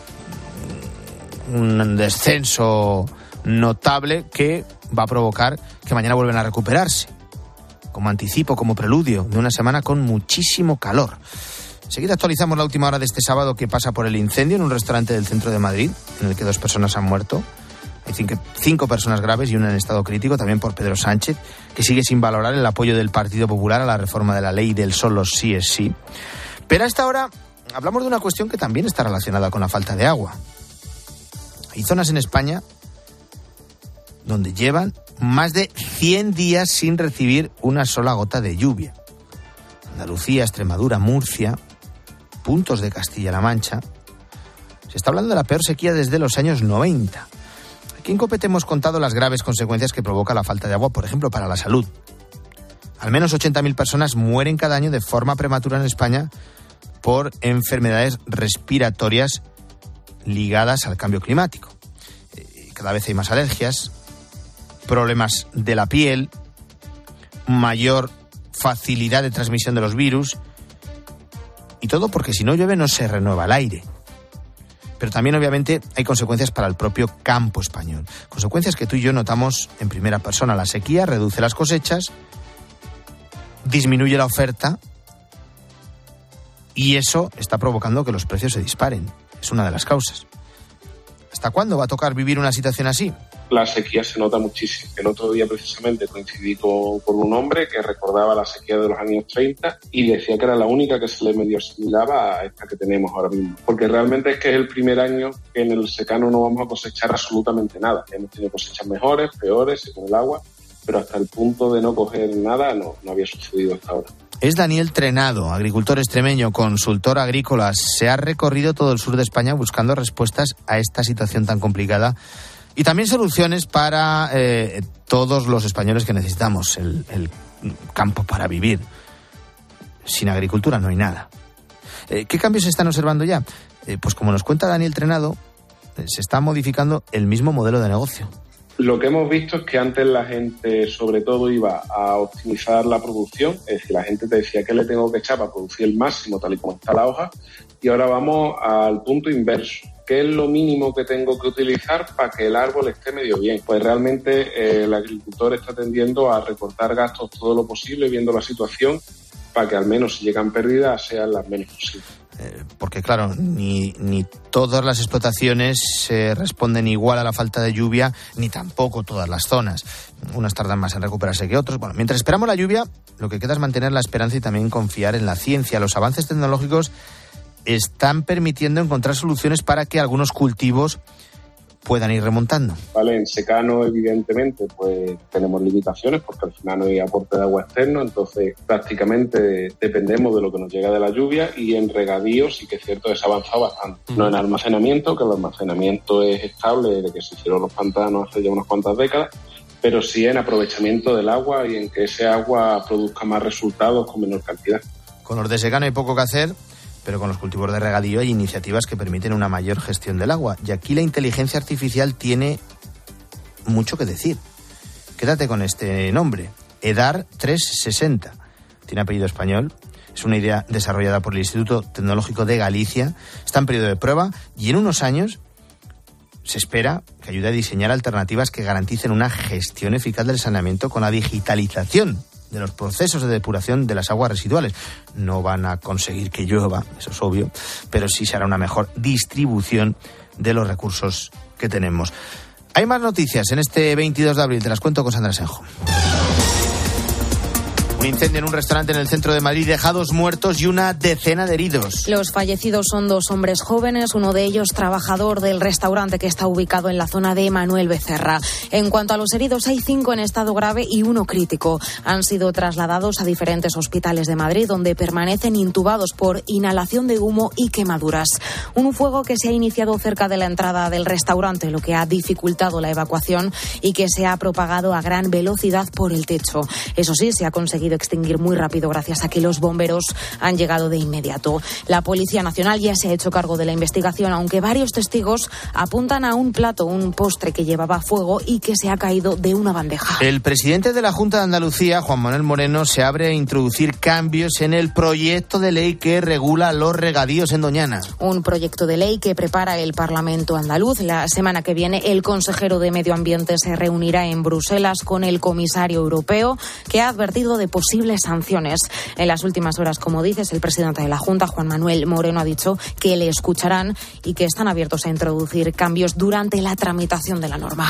un descenso notable que va a provocar que mañana vuelvan a recuperarse, como anticipo, como preludio de una semana con muchísimo calor. Enseguida actualizamos la última hora de este sábado que pasa por el incendio en un restaurante del centro de Madrid, en el que dos personas han muerto. Hay cinco, cinco personas graves y una en estado crítico, también por Pedro Sánchez, que sigue sin valorar el apoyo del Partido Popular a la reforma de la ley del solo sí es sí. Pero a esta hora hablamos de una cuestión que también está relacionada con la falta de agua. Hay zonas en España donde llevan más de cien días sin recibir una sola gota de lluvia. Andalucía, Extremadura, Murcia, puntos de Castilla-La Mancha. Se está hablando de la peor sequía desde los años noventa. Aquí en COPE te hemos contado las graves consecuencias que provoca la falta de agua, por ejemplo, para la salud. Al menos ochenta mil personas mueren cada año de forma prematura en España por enfermedades respiratorias ligadas al cambio climático. Cada vez hay más alergias, problemas de la piel, mayor facilidad de transmisión de los virus, y todo porque si no llueve no se renueva el aire. Pero también obviamente hay consecuencias para el propio campo español. Consecuencias que tú y yo notamos en primera persona. La sequía reduce las cosechas, disminuye la oferta y eso está provocando que los precios se disparen. Es una de las causas. ¿Hasta cuándo va a tocar vivir una situación así? La sequía se nota muchísimo. El otro día precisamente coincidí con, con un hombre que recordaba la sequía de los años treinta y decía que era la única que se le medio asimilaba a esta que tenemos ahora mismo. Porque realmente es que es el primer año que en el secano no vamos a cosechar absolutamente nada. Hemos tenido cosechas mejores, peores, según el agua, pero hasta el punto de no coger nada no, no había sucedido hasta ahora. Es Daniel Trenado, agricultor extremeño, consultor agrícola. Se ha recorrido todo el sur de España buscando respuestas a esta situación tan complicada y también soluciones para eh, todos los españoles que necesitamos el, el campo para vivir. Sin agricultura no hay nada. Eh, ¿Qué cambios se están observando ya? Eh, pues como nos cuenta Daniel Trenado, eh, se está modificando el mismo modelo de negocio. Lo que hemos visto es que antes la gente sobre todo iba a optimizar la producción, es decir, la gente te decía qué le tengo que echar para producir el máximo tal y como está la hoja, y ahora vamos al punto inverso. ¿Qué es lo mínimo que tengo que utilizar para que el árbol esté medio bien? Pues realmente eh, el agricultor está tendiendo a recortar gastos todo lo posible, viendo la situación, para que al menos si llegan pérdidas sean las menos posibles. Eh, porque claro, ni, ni todas las explotaciones se eh, responden igual a la falta de lluvia, ni tampoco todas las zonas. Unas tardan más en recuperarse que otros. Bueno, mientras esperamos la lluvia, lo que queda es mantener la esperanza y también confiar en la ciencia. Los avances tecnológicos están permitiendo encontrar soluciones para que algunos cultivos puedan ir remontando. Vale, en secano evidentemente pues tenemos limitaciones porque al final no hay aporte de agua externo, entonces prácticamente dependemos de lo que nos llega de la lluvia, y en regadío sí que es cierto que se ha avanzado bastante. Uh-huh. No en almacenamiento, que el almacenamiento es estable desde que se hicieron los pantanos hace ya unas cuantas décadas, pero sí en aprovechamiento del agua y en que ese agua produzca más resultados con menor cantidad. Con los de secano hay poco que hacer, pero con los cultivos de regadío hay iniciativas que permiten una mayor gestión del agua. Y aquí la inteligencia artificial tiene mucho que decir. Quédate con este nombre, EDAR trescientos sesenta. tiene apellido español. Es una idea desarrollada por el Instituto Tecnológico de Galicia. Está en periodo de prueba y en unos años se espera que ayude a diseñar alternativas que garanticen una gestión eficaz del saneamiento con la digitalización de los procesos de depuración de las aguas residuales. No van a conseguir que llueva, eso es obvio, pero sí se hará una mejor distribución de los recursos que tenemos. Hay más noticias en este veintidós de abril, te las cuento con Sandra Senjo. Un incendio en un restaurante en el centro de Madrid deja dos muertos y una decena de heridos. Los fallecidos son dos hombres jóvenes, uno de ellos trabajador del restaurante que está ubicado en la zona de Manuel Becerra. En cuanto a los heridos, hay cinco en estado grave y uno crítico. Han sido trasladados a diferentes hospitales de Madrid, donde permanecen intubados por inhalación de humo y quemaduras. Un fuego que se ha iniciado cerca de la entrada del restaurante, lo que ha dificultado la evacuación y que se ha propagado a gran velocidad por el techo. Eso sí, se ha conseguido extinguir muy rápido gracias a que los bomberos han llegado de inmediato. La Policía Nacional ya se ha hecho cargo de la investigación, aunque varios testigos apuntan a un plato, un postre que llevaba fuego y que se ha caído de una bandeja. El presidente de la Junta de Andalucía, Juan Manuel Moreno, se abre a introducir cambios en el proyecto de ley que regula los regadíos en Doñana. Un proyecto de ley que prepara el Parlamento andaluz. La semana que viene el consejero de Medio Ambiente se reunirá en Bruselas con el comisario europeo, que ha advertido de posibles sanciones. En las últimas horas, como dices, el presidente de la Junta, Juan Manuel Moreno, ha dicho que le escucharán y que están abiertos a introducir cambios durante la tramitación de la norma.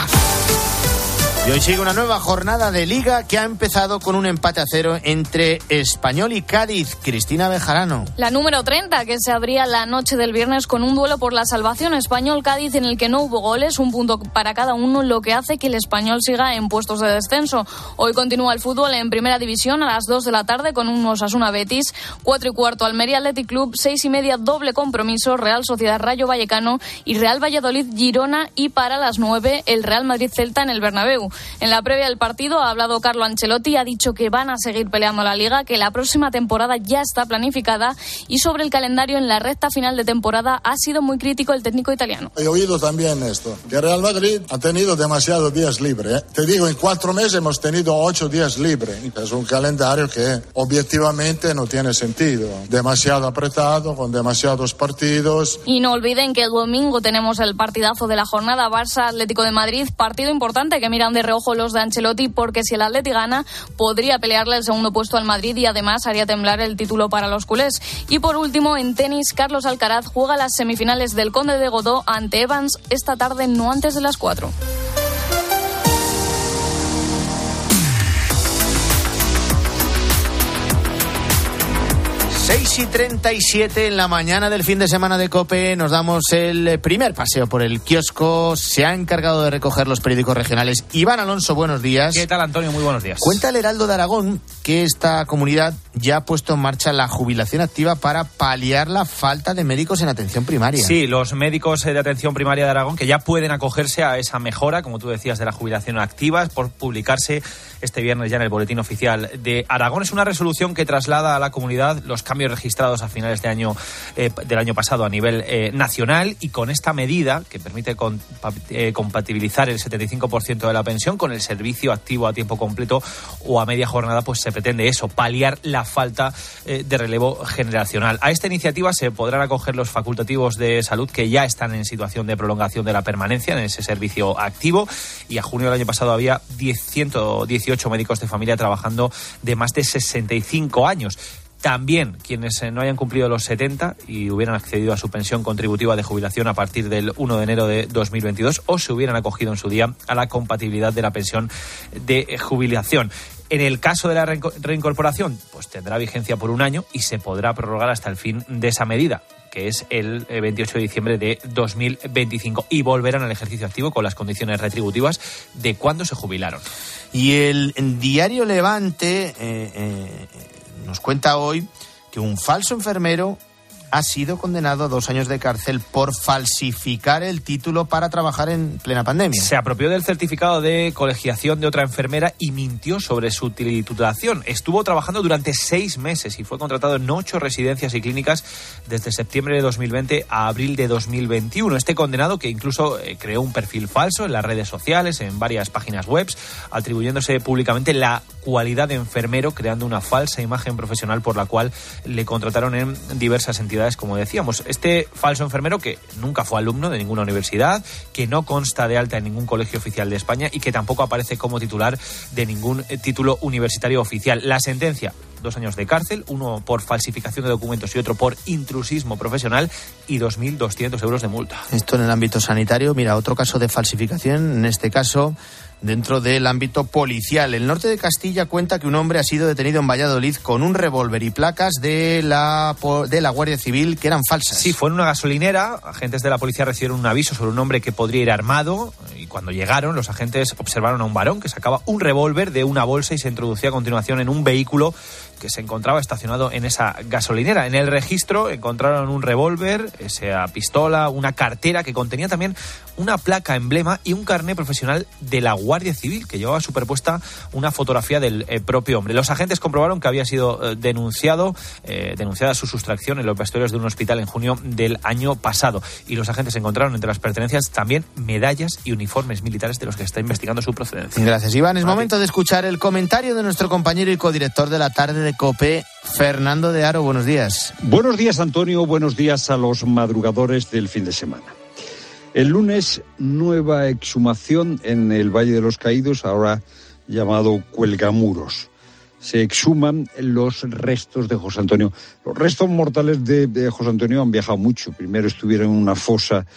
Y hoy sigue una nueva jornada de Liga que ha empezado con un empate a cero entre Español y Cádiz. Cristina Bejarano. La número treinta, que se abría la noche del viernes con un duelo por la salvación Español-Cádiz en el que no hubo goles, un punto para cada uno, lo que hace que el Español siga en puestos de descenso. Hoy continúa el fútbol en Primera División a las dos de la tarde con un Osasuna Betis, cuatro y cuarto Almería Athletic Club, seis y media doble compromiso Real Sociedad Rayo Vallecano y Real Valladolid Girona, y para las nueve el Real Madrid Celta en el Bernabéu. En la previa del partido ha hablado Carlo Ancelotti, ha dicho que van a seguir peleando la Liga, que la próxima temporada ya está planificada, y sobre el calendario en la recta final de temporada ha sido muy crítico el técnico italiano. He oído también esto, que Real Madrid ha tenido demasiados días libres. ¿eh? Te digo, en cuatro meses hemos tenido ocho días libres. Es un calendario que objetivamente no tiene sentido. Demasiado apretado, con demasiados partidos. Y no olviden que el domingo tenemos el partidazo de la jornada, Barça Atlético de Madrid, partido importante que miran de reojo los de Ancelotti, porque si el Atleti gana podría pelearle el segundo puesto al Madrid y además haría temblar el título para los culés. Y por último, en tenis, Carlos Alcaraz juega las semifinales del Conde de Godó ante Evans esta tarde, no antes de las cuatro. seis y treinta y siete en la mañana del fin de semana de COPE. Nos damos el primer paseo por el kiosco. Se ha encargado de recoger los periódicos regionales Iván Alonso, buenos días. ¿Qué tal, Antonio? Muy buenos días. Cuenta el Heraldo de Aragón que esta comunidad ya ha puesto en marcha la jubilación activa para paliar la falta de médicos en atención primaria. Sí, los médicos de atención primaria de Aragón que ya pueden acogerse a esa mejora, como tú decías, de la jubilación activa, por publicarse este viernes ya en el Boletín Oficial de Aragón. Es una resolución que traslada a la comunidad los cambios registrados a finales de año eh, del año pasado a nivel eh, nacional, y con esta medida que permite con, eh, compatibilizar el setenta y cinco por ciento de la pensión con el servicio activo a tiempo completo o a media jornada, pues se pretende eso, paliar la falta eh, de relevo generacional. A esta iniciativa se podrán acoger los facultativos de salud que ya están en situación de prolongación de la permanencia en ese servicio activo, y a junio del año pasado había ciento dieciocho médicos de familia trabajando de más de sesenta y cinco años. También quienes no hayan cumplido los setenta y hubieran accedido a su pensión contributiva de jubilación a partir del uno de enero de dos mil veintidós, o se hubieran acogido en su día a la compatibilidad de la pensión de jubilación. En el caso de la reincorporación, pues tendrá vigencia por un año y se podrá prorrogar hasta el fin de esa medida, que es el veintiocho de diciembre de dos mil veinticinco, y volverán al ejercicio activo con las condiciones retributivas de cuando se jubilaron. Y el diario Levante eh, eh, nos cuenta hoy que un falso enfermero ha sido condenado a dos años de cárcel por falsificar el título para trabajar en plena pandemia. Se apropió del certificado de colegiación de otra enfermera y mintió sobre su titulación. Estuvo trabajando durante seis meses y fue contratado en ocho residencias y clínicas desde septiembre de dos mil veinte a abril de dos mil veintiuno. Este condenado, que incluso eh, creó un perfil falso en las redes sociales, en varias páginas web, atribuyéndose públicamente la cualidad de enfermero, creando una falsa imagen profesional por la cual le contrataron en diversas entidades, como decíamos. Este falso enfermero, que nunca fue alumno de ninguna universidad, que no consta de alta en ningún colegio oficial de España y que tampoco aparece como titular de ningún título universitario oficial. La sentencia: dos años de cárcel, uno por falsificación de documentos y otro por intrusismo profesional, y dos mil doscientos euros de multa. Esto en el ámbito sanitario. Mira, otro caso de falsificación, en este caso dentro del ámbito policial. El norte de Castilla cuenta que un hombre ha sido detenido en Valladolid con un revólver y placas de la, de la Guardia Civil que eran falsas. Sí, fue en una gasolinera. Agentes de la policía recibieron un aviso sobre un hombre que podría ir armado, y cuando llegaron, los agentes observaron a un varón que sacaba un revólver de una bolsa y se introducía a continuación en un vehículo que se encontraba estacionado en esa gasolinera. En el registro encontraron un revólver, esa pistola, una cartera que contenía también una placa emblema y un carné profesional de la Guardia Civil que llevaba superpuesta una fotografía del eh, propio hombre. Los agentes comprobaron que había sido eh, denunciado, eh, denunciada su sustracción en los vestuarios de un hospital en junio del año pasado, y los agentes encontraron entre las pertenencias también medallas y uniformes militares de los que está investigando su procedencia. Gracias, Iván. Es momento de escuchar el comentario de nuestro compañero y codirector de la tarde de COPE, Fernando de Aro. Buenos días. Buenos días, Antonio. Buenos días a los madrugadores del fin de semana. El lunes, nueva exhumación en el Valle de los Caídos, ahora llamado Cuelgamuros. Se exhuman los restos de José Antonio. Los restos mortales de, de José Antonio han viajado mucho. Primero estuvieron en una fosa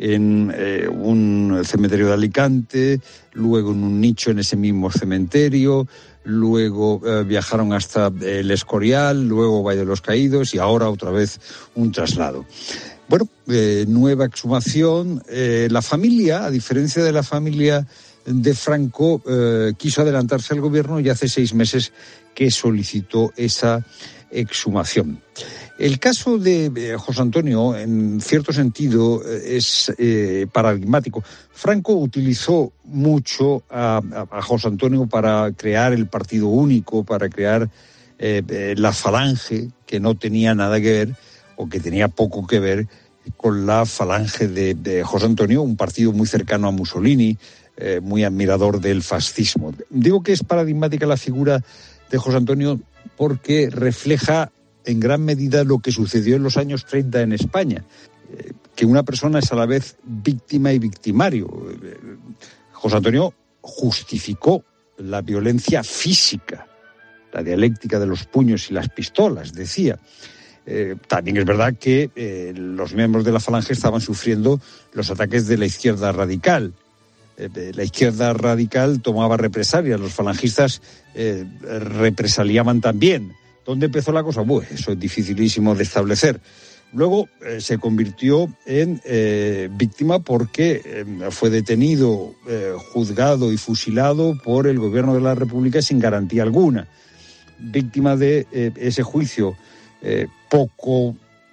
en eh, un cementerio de Alicante, luego en un nicho en ese mismo cementerio, luego eh, viajaron hasta El Escorial, luego Valle de los Caídos y ahora otra vez un traslado. Bueno, eh, nueva exhumación. Eh, la familia, a diferencia de la familia de Franco, eh, quiso adelantarse al gobierno y hace seis meses que solicitó esa exhumación. El caso de eh, José Antonio, en cierto sentido, eh, es eh, paradigmático. Franco utilizó mucho a, a, a José Antonio para crear el partido único, para crear eh, eh, la falange, que no tenía nada que ver, o que tenía poco que ver con la falange de, de José Antonio, un partido muy cercano a Mussolini, eh, muy admirador del fascismo. Digo que es paradigmática la figura de José Antonio porque refleja en gran medida lo que sucedió en los años treinta en España, eh, que una persona es a la vez víctima y victimario. Eh, José Antonio justificó la violencia física, la dialéctica de los puños y las pistolas, decía. Eh, también es verdad que eh, los miembros de la Falange estaban sufriendo los ataques de la izquierda radical. Eh, la izquierda radical tomaba represalias, los falangistas eh, represaliaban también. ¿Dónde empezó la cosa? Bueno, eso es dificilísimo de establecer. Luego eh, se convirtió en eh, víctima porque eh, fue detenido, eh, juzgado y fusilado por el gobierno de la República sin garantía alguna. Víctima de eh, ese juicio eh, poco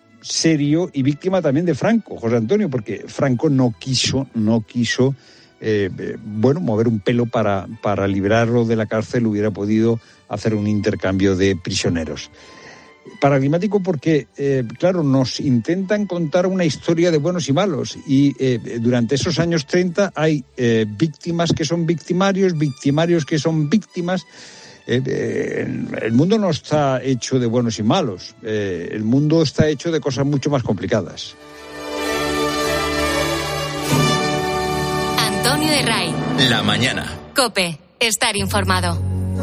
serio y víctima también de Franco, José Antonio, porque Franco no quiso, no quiso, eh, eh, bueno, mover un pelo para, para librarlo de la cárcel, hubiera podido hacer un intercambio de prisioneros. Paradigmático porque, eh, claro, nos intentan contar una historia de buenos y malos y eh, durante esos años treinta hay eh, víctimas que son victimarios, victimarios que son víctimas. Eh, eh, el mundo no está hecho de buenos y malos, eh, el mundo está hecho de cosas mucho más complicadas. Antonio de Ray. La mañana. COPE. Estar informado.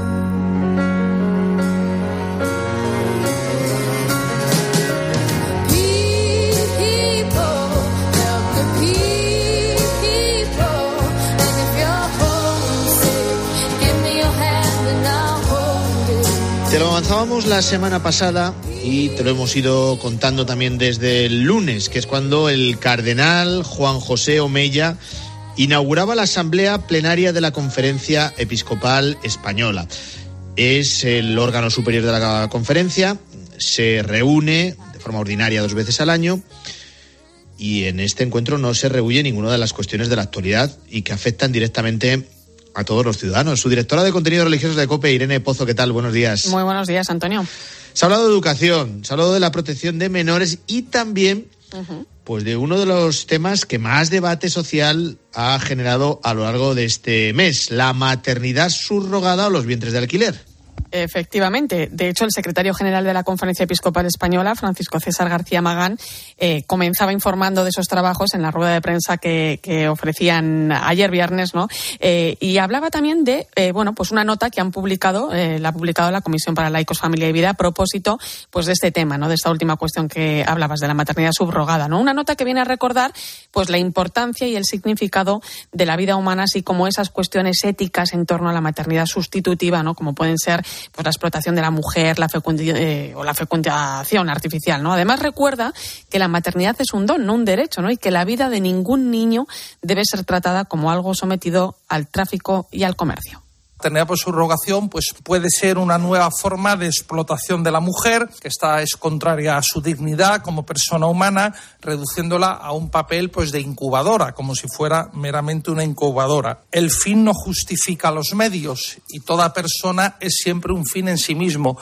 Te lo avanzábamos la semana pasada y te lo hemos ido contando también desde el lunes, que es cuando el cardenal Juan José Omeya inauguraba la asamblea plenaria de la Conferencia Episcopal Española. Es el órgano superior de la conferencia, se reúne de forma ordinaria dos veces al año y en este encuentro no se rehuye ninguna de las cuestiones de la actualidad y que afectan directamente a todos los ciudadanos. Su directora de contenidos religiosos de COPE, Irene Pozo, ¿qué tal? Buenos días. Muy buenos días, Antonio. Se ha hablado de educación, se ha hablado de la protección de menores y también uh-huh. pues de uno de los temas que más debate social ha generado a lo largo de este mes, la maternidad subrogada o los vientres de alquiler. Efectivamente. De hecho, el secretario general de la Conferencia Episcopal Española, Francisco César García Magán, eh, comenzaba informando de esos trabajos en la rueda de prensa que, que ofrecían ayer viernes, ¿no? Eh, y hablaba también de, eh, bueno, pues una nota que han publicado, eh, la ha publicado la Comisión para Laicos, Familia y Vida a propósito, pues de este tema, ¿no? De esta última cuestión que hablabas, de la maternidad subrogada, ¿no? Una nota que viene a recordar, pues la importancia y el significado de la vida humana, así como esas cuestiones éticas en torno a la maternidad sustitutiva, ¿no? Como pueden ser pues la explotación de la mujer, la fecundidad, eh, o la fecundación artificial, ¿no? Además recuerda que la maternidad es un don, no un derecho, ¿no? Y que la vida de ningún niño debe ser tratada como algo sometido al tráfico y al comercio. La maternidad por subrogación pues puede ser una nueva forma de explotación de la mujer, que esta es contraria a su dignidad como persona humana, reduciéndola a un papel pues de incubadora, como si fuera meramente una incubadora. El fin no justifica los medios y toda persona es siempre un fin en sí mismo.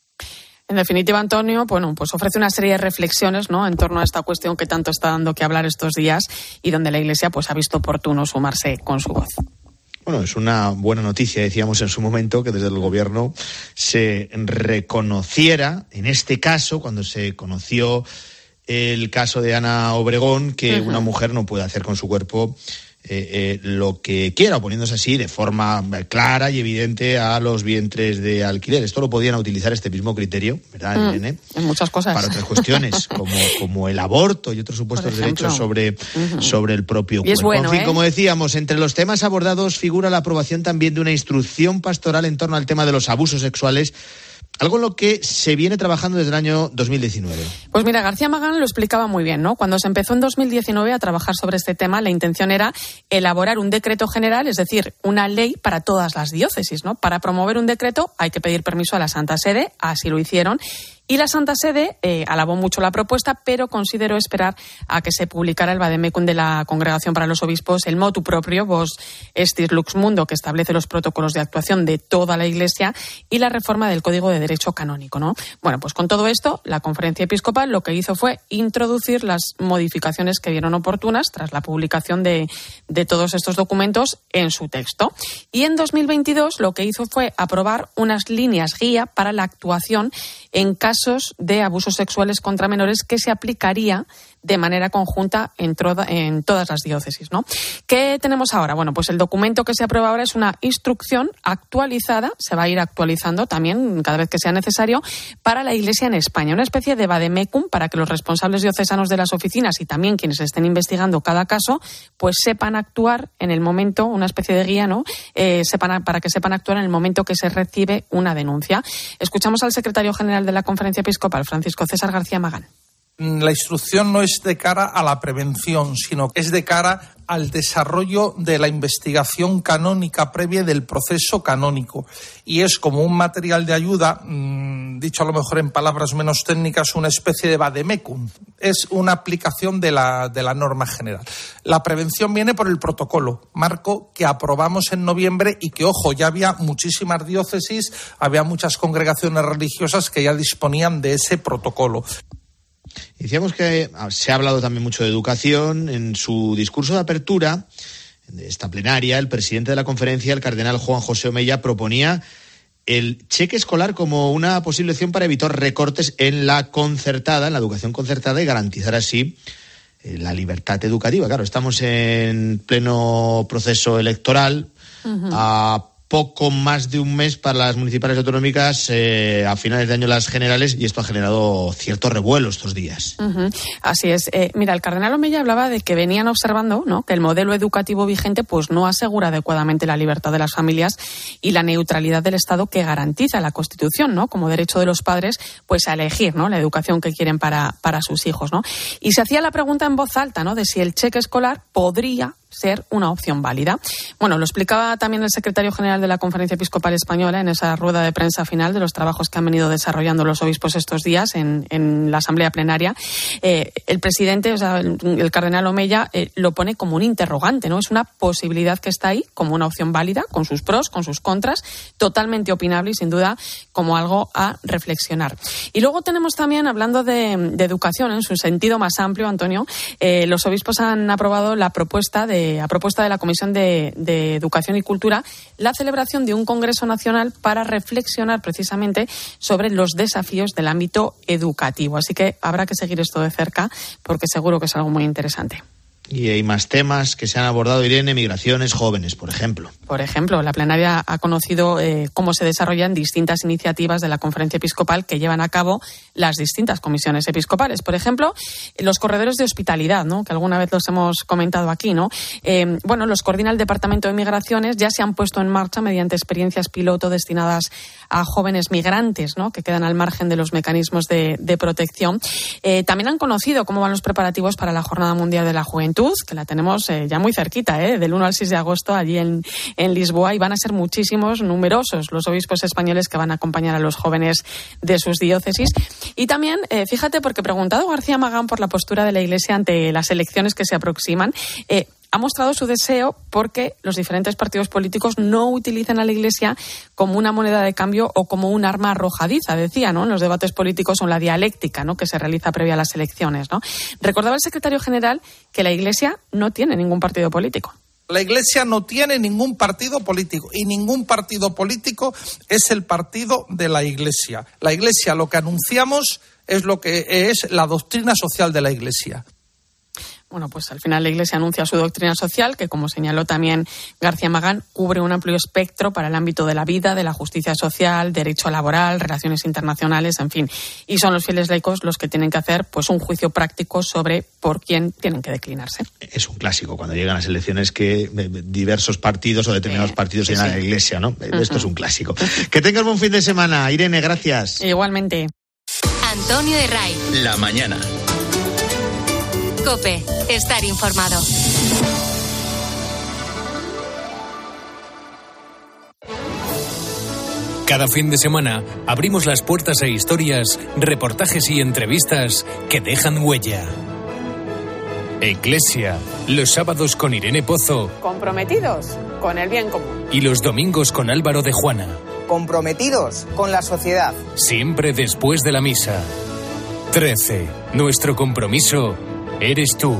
En definitiva, Antonio, bueno, pues ofrece una serie de reflexiones, ¿no?, en torno a esta cuestión que tanto está dando que hablar estos días y donde la Iglesia pues ha visto oportuno sumarse con su voz. Bueno, es una buena noticia, decíamos en su momento, que desde el gobierno se reconociera, en este caso, cuando se conoció el caso de Ana Obregón, que uh-huh. una mujer no puede hacer con su cuerpo eh, eh, lo que quiera, oponiéndose así de forma clara y evidente a los vientres de alquiler. Esto lo podían utilizar, este mismo criterio, ¿verdad, mm, Irene? En muchas cosas. Para otras cuestiones, como, como el aborto y otros supuestos derechos sobre, uh-huh. sobre el propio cuerpo. Y es bueno, en fin, ¿eh? Como decíamos, entre los temas abordados figura la aprobación también de una instrucción pastoral en torno al tema de los abusos sexuales, algo en lo que se viene trabajando desde el año dos mil diecinueve. Pues mira, García Magán lo explicaba muy bien, ¿no? Cuando se empezó en dos mil diecinueve a trabajar sobre este tema, la intención era elaborar un decreto general, es decir, una ley para todas las diócesis, ¿no? Para promover un decreto hay que pedir permiso a la Santa Sede, así lo hicieron. Y la Santa Sede eh, alabó mucho la propuesta, pero consideró esperar a que se publicara el vademecum de la Congregación para los Obispos, el motu proprio, vos estis lux mundo, que establece los protocolos de actuación de toda la Iglesia, y la reforma del Código de Derecho Canónico, ¿no? Bueno, pues con todo esto, la Conferencia Episcopal lo que hizo fue introducir las modificaciones que vieron oportunas tras la publicación de, de todos estos documentos en su texto. Y en dos mil veintidós lo que hizo fue aprobar unas líneas guía para la actuación en casos de abusos sexuales contra menores que se aplicaría de manera conjunta en, troda, en todas las diócesis, ¿no? ¿Qué tenemos ahora? Bueno, pues el documento que se aprueba ahora es una instrucción actualizada, se va a ir actualizando también cada vez que sea necesario, para la Iglesia en España, una especie de vademecum para que los responsables diocesanos de las oficinas y también quienes estén investigando cada caso, pues sepan actuar en el momento, una especie de guía, ¿no? Eh, sepan, para que sepan actuar en el momento que se recibe una denuncia. Escuchamos al secretario general de la Conferencia Episcopal, Francisco César García Magán. La instrucción no es de cara a la prevención, sino que es de cara al desarrollo de la investigación canónica previa del proceso canónico. Y es como un material de ayuda, mmm, dicho a lo mejor en palabras menos técnicas, una especie de vademecum. Es una aplicación de la, de la norma general. La prevención viene por el protocolo marco que aprobamos en noviembre y que, ojo, ya había muchísimas diócesis, había muchas congregaciones religiosas que ya disponían de ese protocolo. Decíamos que se ha hablado también mucho de educación. En su discurso de apertura de esta plenaria, el presidente de la conferencia, el cardenal Juan José Omeya, proponía el cheque escolar como una posible opción para evitar recortes en la concertada, en la educación concertada, y garantizar así la libertad educativa. Claro, estamos en pleno proceso electoral, uh-huh. a poco más de un mes para las municipales autonómicas, eh, a finales de año las generales, y esto ha generado cierto revuelo estos días. Uh-huh. Así es. Eh, mira, el cardenal Omeya hablaba de que venían observando, ¿no?, que el modelo educativo vigente pues no asegura adecuadamente la libertad de las familias y la neutralidad del Estado que garantiza la Constitución, ¿no?, como derecho de los padres pues a elegir, ¿no?, la educación que quieren para, para sus hijos, ¿no? Y se hacía la pregunta en voz alta, ¿no?, de si el cheque escolar podría ser una opción válida. Bueno, lo explicaba también el secretario general de la Conferencia Episcopal Española en esa rueda de prensa final de los trabajos que han venido desarrollando los obispos estos días en, en la asamblea plenaria. Eh, el presidente, o sea, el, el cardenal Omeya, eh, lo pone como un interrogante, ¿no? Es una posibilidad que está ahí, como una opción válida, con sus pros, con sus contras, totalmente opinable y sin duda como algo a reflexionar. Y luego tenemos también, hablando de, de educación en su sentido más amplio, Antonio, eh, los obispos han aprobado la propuesta de a propuesta de la Comisión de, de Educación y Cultura, la celebración de un Congreso Nacional para reflexionar precisamente sobre los desafíos del ámbito educativo. Así que habrá que seguir esto de cerca porque seguro que es algo muy interesante. Y hay más temas que se han abordado, Irene, migraciones, jóvenes, por ejemplo. Por ejemplo, la plenaria ha conocido eh, cómo se desarrollan distintas iniciativas de la Conferencia Episcopal que llevan a cabo las distintas comisiones episcopales. Por ejemplo, los corredores de hospitalidad, ¿no? Que alguna vez los hemos comentado aquí, ¿no? Eh, bueno, los coordina el Departamento de Migraciones, ya se han puesto en marcha mediante experiencias piloto destinadas a jóvenes migrantes, ¿no? Que quedan al margen de los mecanismos de, de protección. Eh, también han conocido cómo van los preparativos para la Jornada Mundial de la Juventud, que la tenemos eh, ya muy cerquita, eh, del uno al seis de agosto allí en, en Lisboa, y van a ser muchísimos, numerosos los obispos españoles que van a acompañar a los jóvenes de sus diócesis. Y también, eh, fíjate, porque preguntado García Magán por la postura de la Iglesia ante las elecciones que se aproximan, eh, ha mostrado su deseo porque los diferentes partidos políticos no utilicen a la Iglesia como una moneda de cambio o como un arma arrojadiza, decía, ¿no? En los debates políticos o en la dialéctica, ¿no? Que se realiza previa a las elecciones, ¿no? Recordaba el secretario general que la Iglesia no tiene ningún partido político. La Iglesia no tiene ningún partido político y ningún partido político es el partido de la Iglesia. La Iglesia, lo que anunciamos es lo que es la doctrina social de la Iglesia. Bueno, pues al final la Iglesia anuncia su doctrina social, que, como señaló también García Magán, cubre un amplio espectro para el ámbito de la vida, de la justicia social, derecho laboral, relaciones internacionales, en fin. Y son los fieles laicos los que tienen que hacer pues un juicio práctico sobre por quién tienen que declinarse. Es un clásico cuando llegan las elecciones que diversos partidos o determinados eh, partidos sí, llegan sí. a la Iglesia, ¿no? Uh-huh. Esto es un clásico. Que tengas buen fin de semana, Irene, gracias. Igualmente. Antonio Herray. La mañana. COPE, estar informado. Cada fin de semana abrimos las puertas a historias, reportajes y entrevistas que dejan huella. Eclesia, los sábados con Irene Pozo. Comprometidos con el bien común. Y los domingos con Álvaro de Juana. Comprometidos con la sociedad. Siempre después de la misa. trece. Nuestro compromiso eres tú.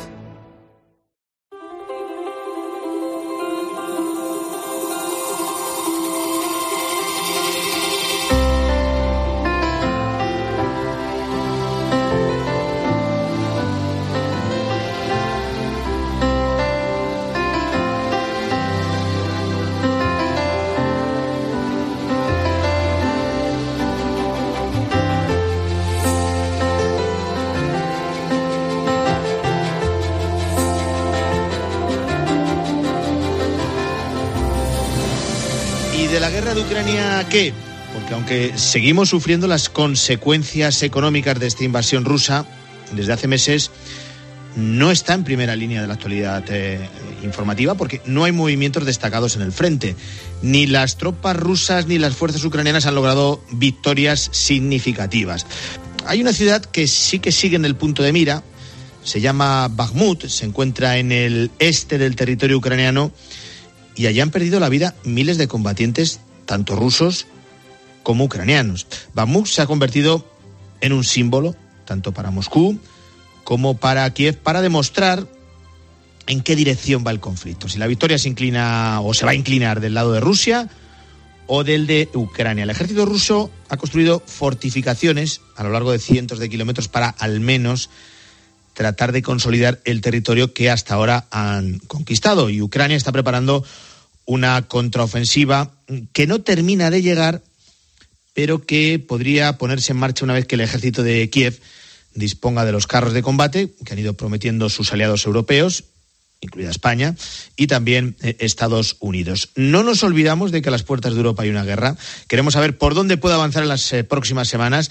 ¿De la guerra de Ucrania qué? Porque aunque seguimos sufriendo las consecuencias económicas de esta invasión rusa desde hace meses, no está en primera línea de la actualidad eh, informativa porque no hay movimientos destacados en el frente. Ni las tropas rusas ni las fuerzas ucranianas han logrado victorias significativas. Hay una ciudad que sí que sigue en el punto de mira, se llama Bakhmut, se encuentra en el este del territorio ucraniano, y allí han perdido la vida miles de combatientes, tanto rusos como ucranianos. Bakhmut se ha convertido en un símbolo, tanto para Moscú como para Kiev, para demostrar en qué dirección va el conflicto. Si la victoria se inclina o se va a inclinar del lado de Rusia o del de Ucrania. El ejército ruso ha construido fortificaciones a lo largo de cientos de kilómetros para al menos tratar de consolidar el territorio que hasta ahora han conquistado. Y Ucrania está preparando una contraofensiva que no termina de llegar, pero que podría ponerse en marcha una vez que el ejército de Kiev disponga de los carros de combate que han ido prometiendo sus aliados europeos, incluida España, y también eh, Estados Unidos. No nos olvidamos de que a las puertas de Europa hay una guerra. Queremos saber por dónde puede avanzar en las eh, próximas semanas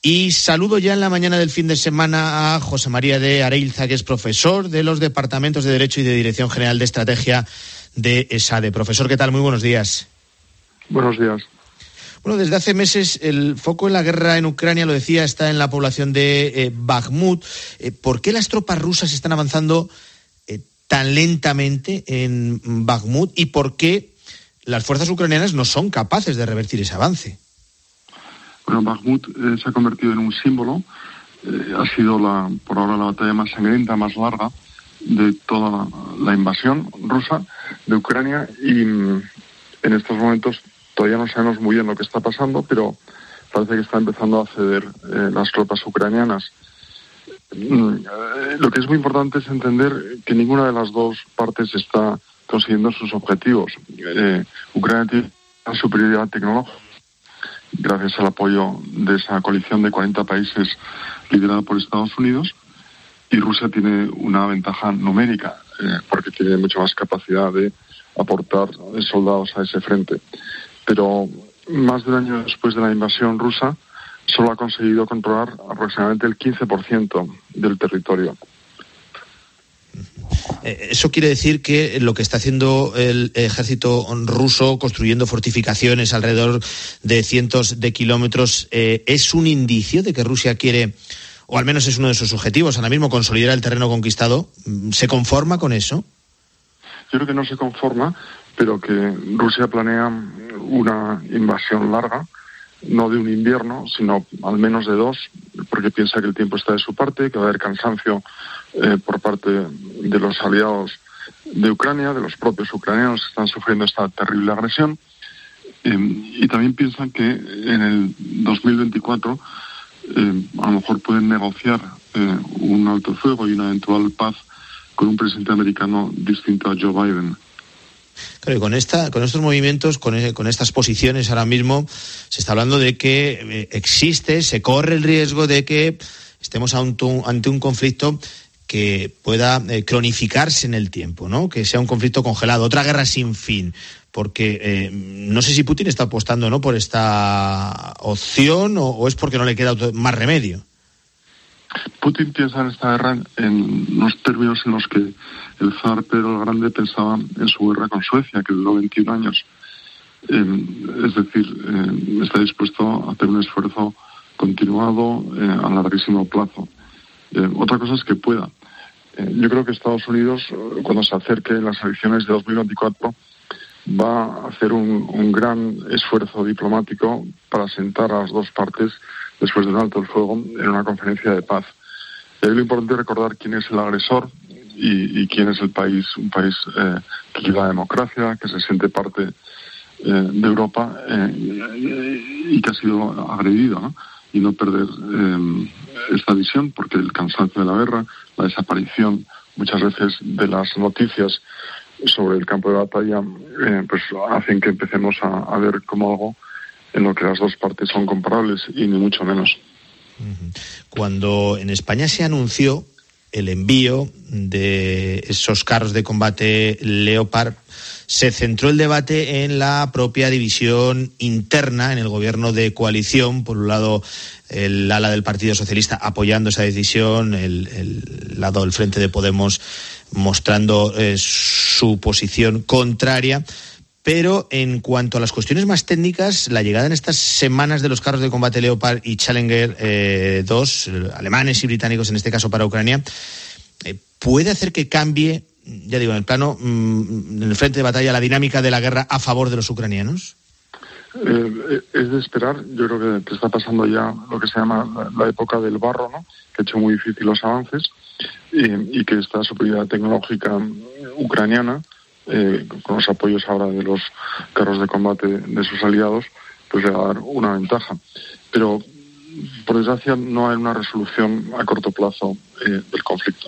Y saludo ya en la mañana del fin de semana a José María de Areilza, que es profesor de los departamentos de Derecho y de Dirección General de Estrategia de ESADE. Profesor, ¿qué tal? Muy buenos días. Buenos días. Bueno, desde hace meses el foco en la guerra en Ucrania, lo decía, está en la población de eh, Bakhmut. Eh, ¿Por qué las tropas rusas están avanzando eh, tan lentamente en Bakhmut y por qué las fuerzas ucranianas no son capaces de revertir ese avance? Bueno, Bakhmut eh, se ha convertido en un símbolo. Eh, ha sido la, por ahora la batalla más sangrienta, más larga de toda la, la invasión rusa de Ucrania y mm, en estos momentos todavía no sabemos muy bien lo que está pasando, pero parece que están empezando a ceder eh, las tropas ucranianas. Mm, eh, lo que es muy importante es entender que ninguna de las dos partes está consiguiendo sus objetivos. Eh, Ucrania tiene una superioridad tecnológica gracias al apoyo de esa coalición de cuarenta países liderada por Estados Unidos, y Rusia tiene una ventaja numérica eh, porque tiene mucha más capacidad de aportar soldados a ese frente. Pero más de un año después de la invasión rusa, solo ha conseguido controlar aproximadamente el quince por ciento del territorio. Eso quiere decir que lo que está haciendo el ejército ruso, construyendo fortificaciones alrededor de cientos de kilómetros, eh, es un indicio de que Rusia quiere, o al menos es uno de sus objetivos, ahora mismo consolidar el terreno conquistado. ¿Se conforma con eso? Yo creo que no se conforma, pero que Rusia planea una invasión larga, no de un invierno, sino al menos de dos, porque piensa que el tiempo está de su parte, que va a haber cansancio eh, por parte de los aliados de Ucrania, de los propios ucranianos que están sufriendo esta terrible agresión, eh, y también piensan que en el dos mil veinticuatro eh, a lo mejor pueden negociar eh, un alto el fuego y una eventual paz con un presidente americano distinto a Joe Biden. Claro, y con esta, con estos movimientos, con, con estas posiciones ahora mismo, se está hablando de que existe, se corre el riesgo de que estemos ante un, ante un conflicto que pueda eh, cronificarse en el tiempo, ¿no? Que sea un conflicto congelado, otra guerra sin fin, porque eh, no sé si Putin está apostando, ¿no?, por esta opción o, o es porque no le queda más remedio. Putin piensa en esta guerra en los términos en los que el zar Pedro el Grande pensaba en su guerra con Suecia, que duró veintiún años. Eh, es decir, eh, está dispuesto a hacer un esfuerzo continuado eh, a larguísimo plazo. Eh, otra cosa es que pueda. Eh, yo creo que Estados Unidos, cuando se acerque en las elecciones de dos mil veinticuatro, va a hacer un, un gran esfuerzo diplomático para sentar a las dos partes después de un alto el fuego en una conferencia de paz. Y ahí lo importante es recordar quién es el agresor y, y quién es el país, un país eh, que quiere la democracia, que se siente parte eh, de Europa eh, y, y que ha sido agredido, ¿no? Y no perder eh, esta visión, porque el cansancio de la guerra, la desaparición muchas veces de las noticias sobre el campo de batalla, eh, pues hacen que empecemos a, a ver como algo en lo que las dos partes son comparables y ni mucho menos. Cuando en España se anunció el envío de esos carros de combate Leopard, se centró el debate en la propia división interna en el gobierno de coalición. Por un lado, el ala del Partido Socialista apoyando esa decisión, el, el lado del Frente de Podemos mostrando eh, su posición contraria. Pero en cuanto a las cuestiones más técnicas, la llegada en estas semanas de los carros de combate Leopard y Challenger eh, dos, alemanes y británicos en este caso para Ucrania, eh, puede hacer que cambie, ya digo, en el plano, mmm, en el frente de batalla, la dinámica de la guerra a favor de los ucranianos. Eh, es de esperar. Yo creo que, que está pasando ya lo que se llama la, la época del barro, ¿no?, que ha hecho muy difícil los avances eh, y que esta superioridad tecnológica ucraniana, Eh, con los apoyos ahora de los carros de combate de sus aliados, pues le va a dar una ventaja. Pero, por desgracia, no hay una resolución a corto plazo eh, del conflicto.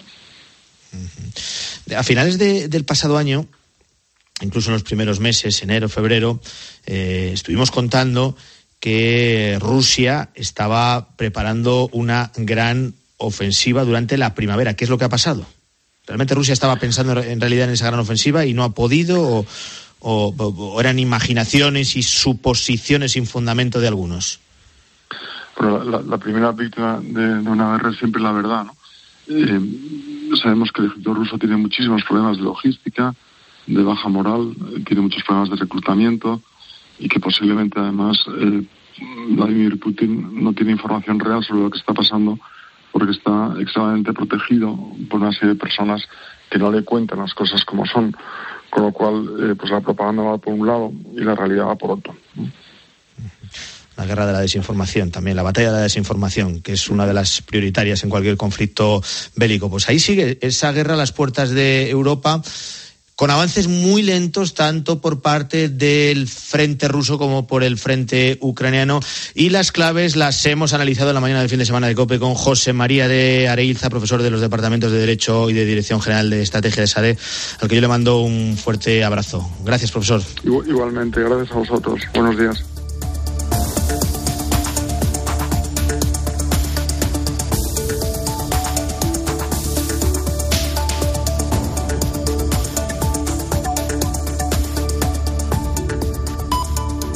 A finales de, del pasado año, incluso en los primeros meses, enero, febrero, eh, estuvimos contando que Rusia estaba preparando una gran ofensiva durante la primavera. ¿Qué es lo que ha pasado? ¿Realmente Rusia estaba pensando en realidad en esa gran ofensiva y no ha podido? ¿O, o, o eran imaginaciones y suposiciones sin fundamento de algunos? Pero la, la primera víctima de, de una guerra es siempre la verdad, ¿no? Eh, sabemos que el ejército ruso tiene muchísimos problemas de logística, de baja moral, eh, tiene muchos problemas de reclutamiento y que posiblemente además eh, Vladimir Putin no tiene información real sobre lo que está pasando porque está extremadamente protegido por una serie de personas que no le cuentan las cosas como son, con lo cual eh, pues la propaganda va por un lado y la realidad va por otro. La guerra de la desinformación también, la batalla de la desinformación, que es una de las prioritarias en cualquier conflicto bélico. Pues ahí sigue esa guerra a las puertas de Europa, con avances muy lentos tanto por parte del frente ruso como por el frente ucraniano. Y las claves las hemos analizado en la mañana del fin de semana de COPE con José María de Areilza, profesor de los departamentos de Derecho y de Dirección General de Estrategia de SADE, al que yo le mando un fuerte abrazo. Gracias, profesor. Igualmente, gracias a vosotros. Buenos días.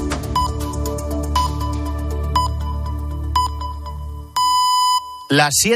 Las siete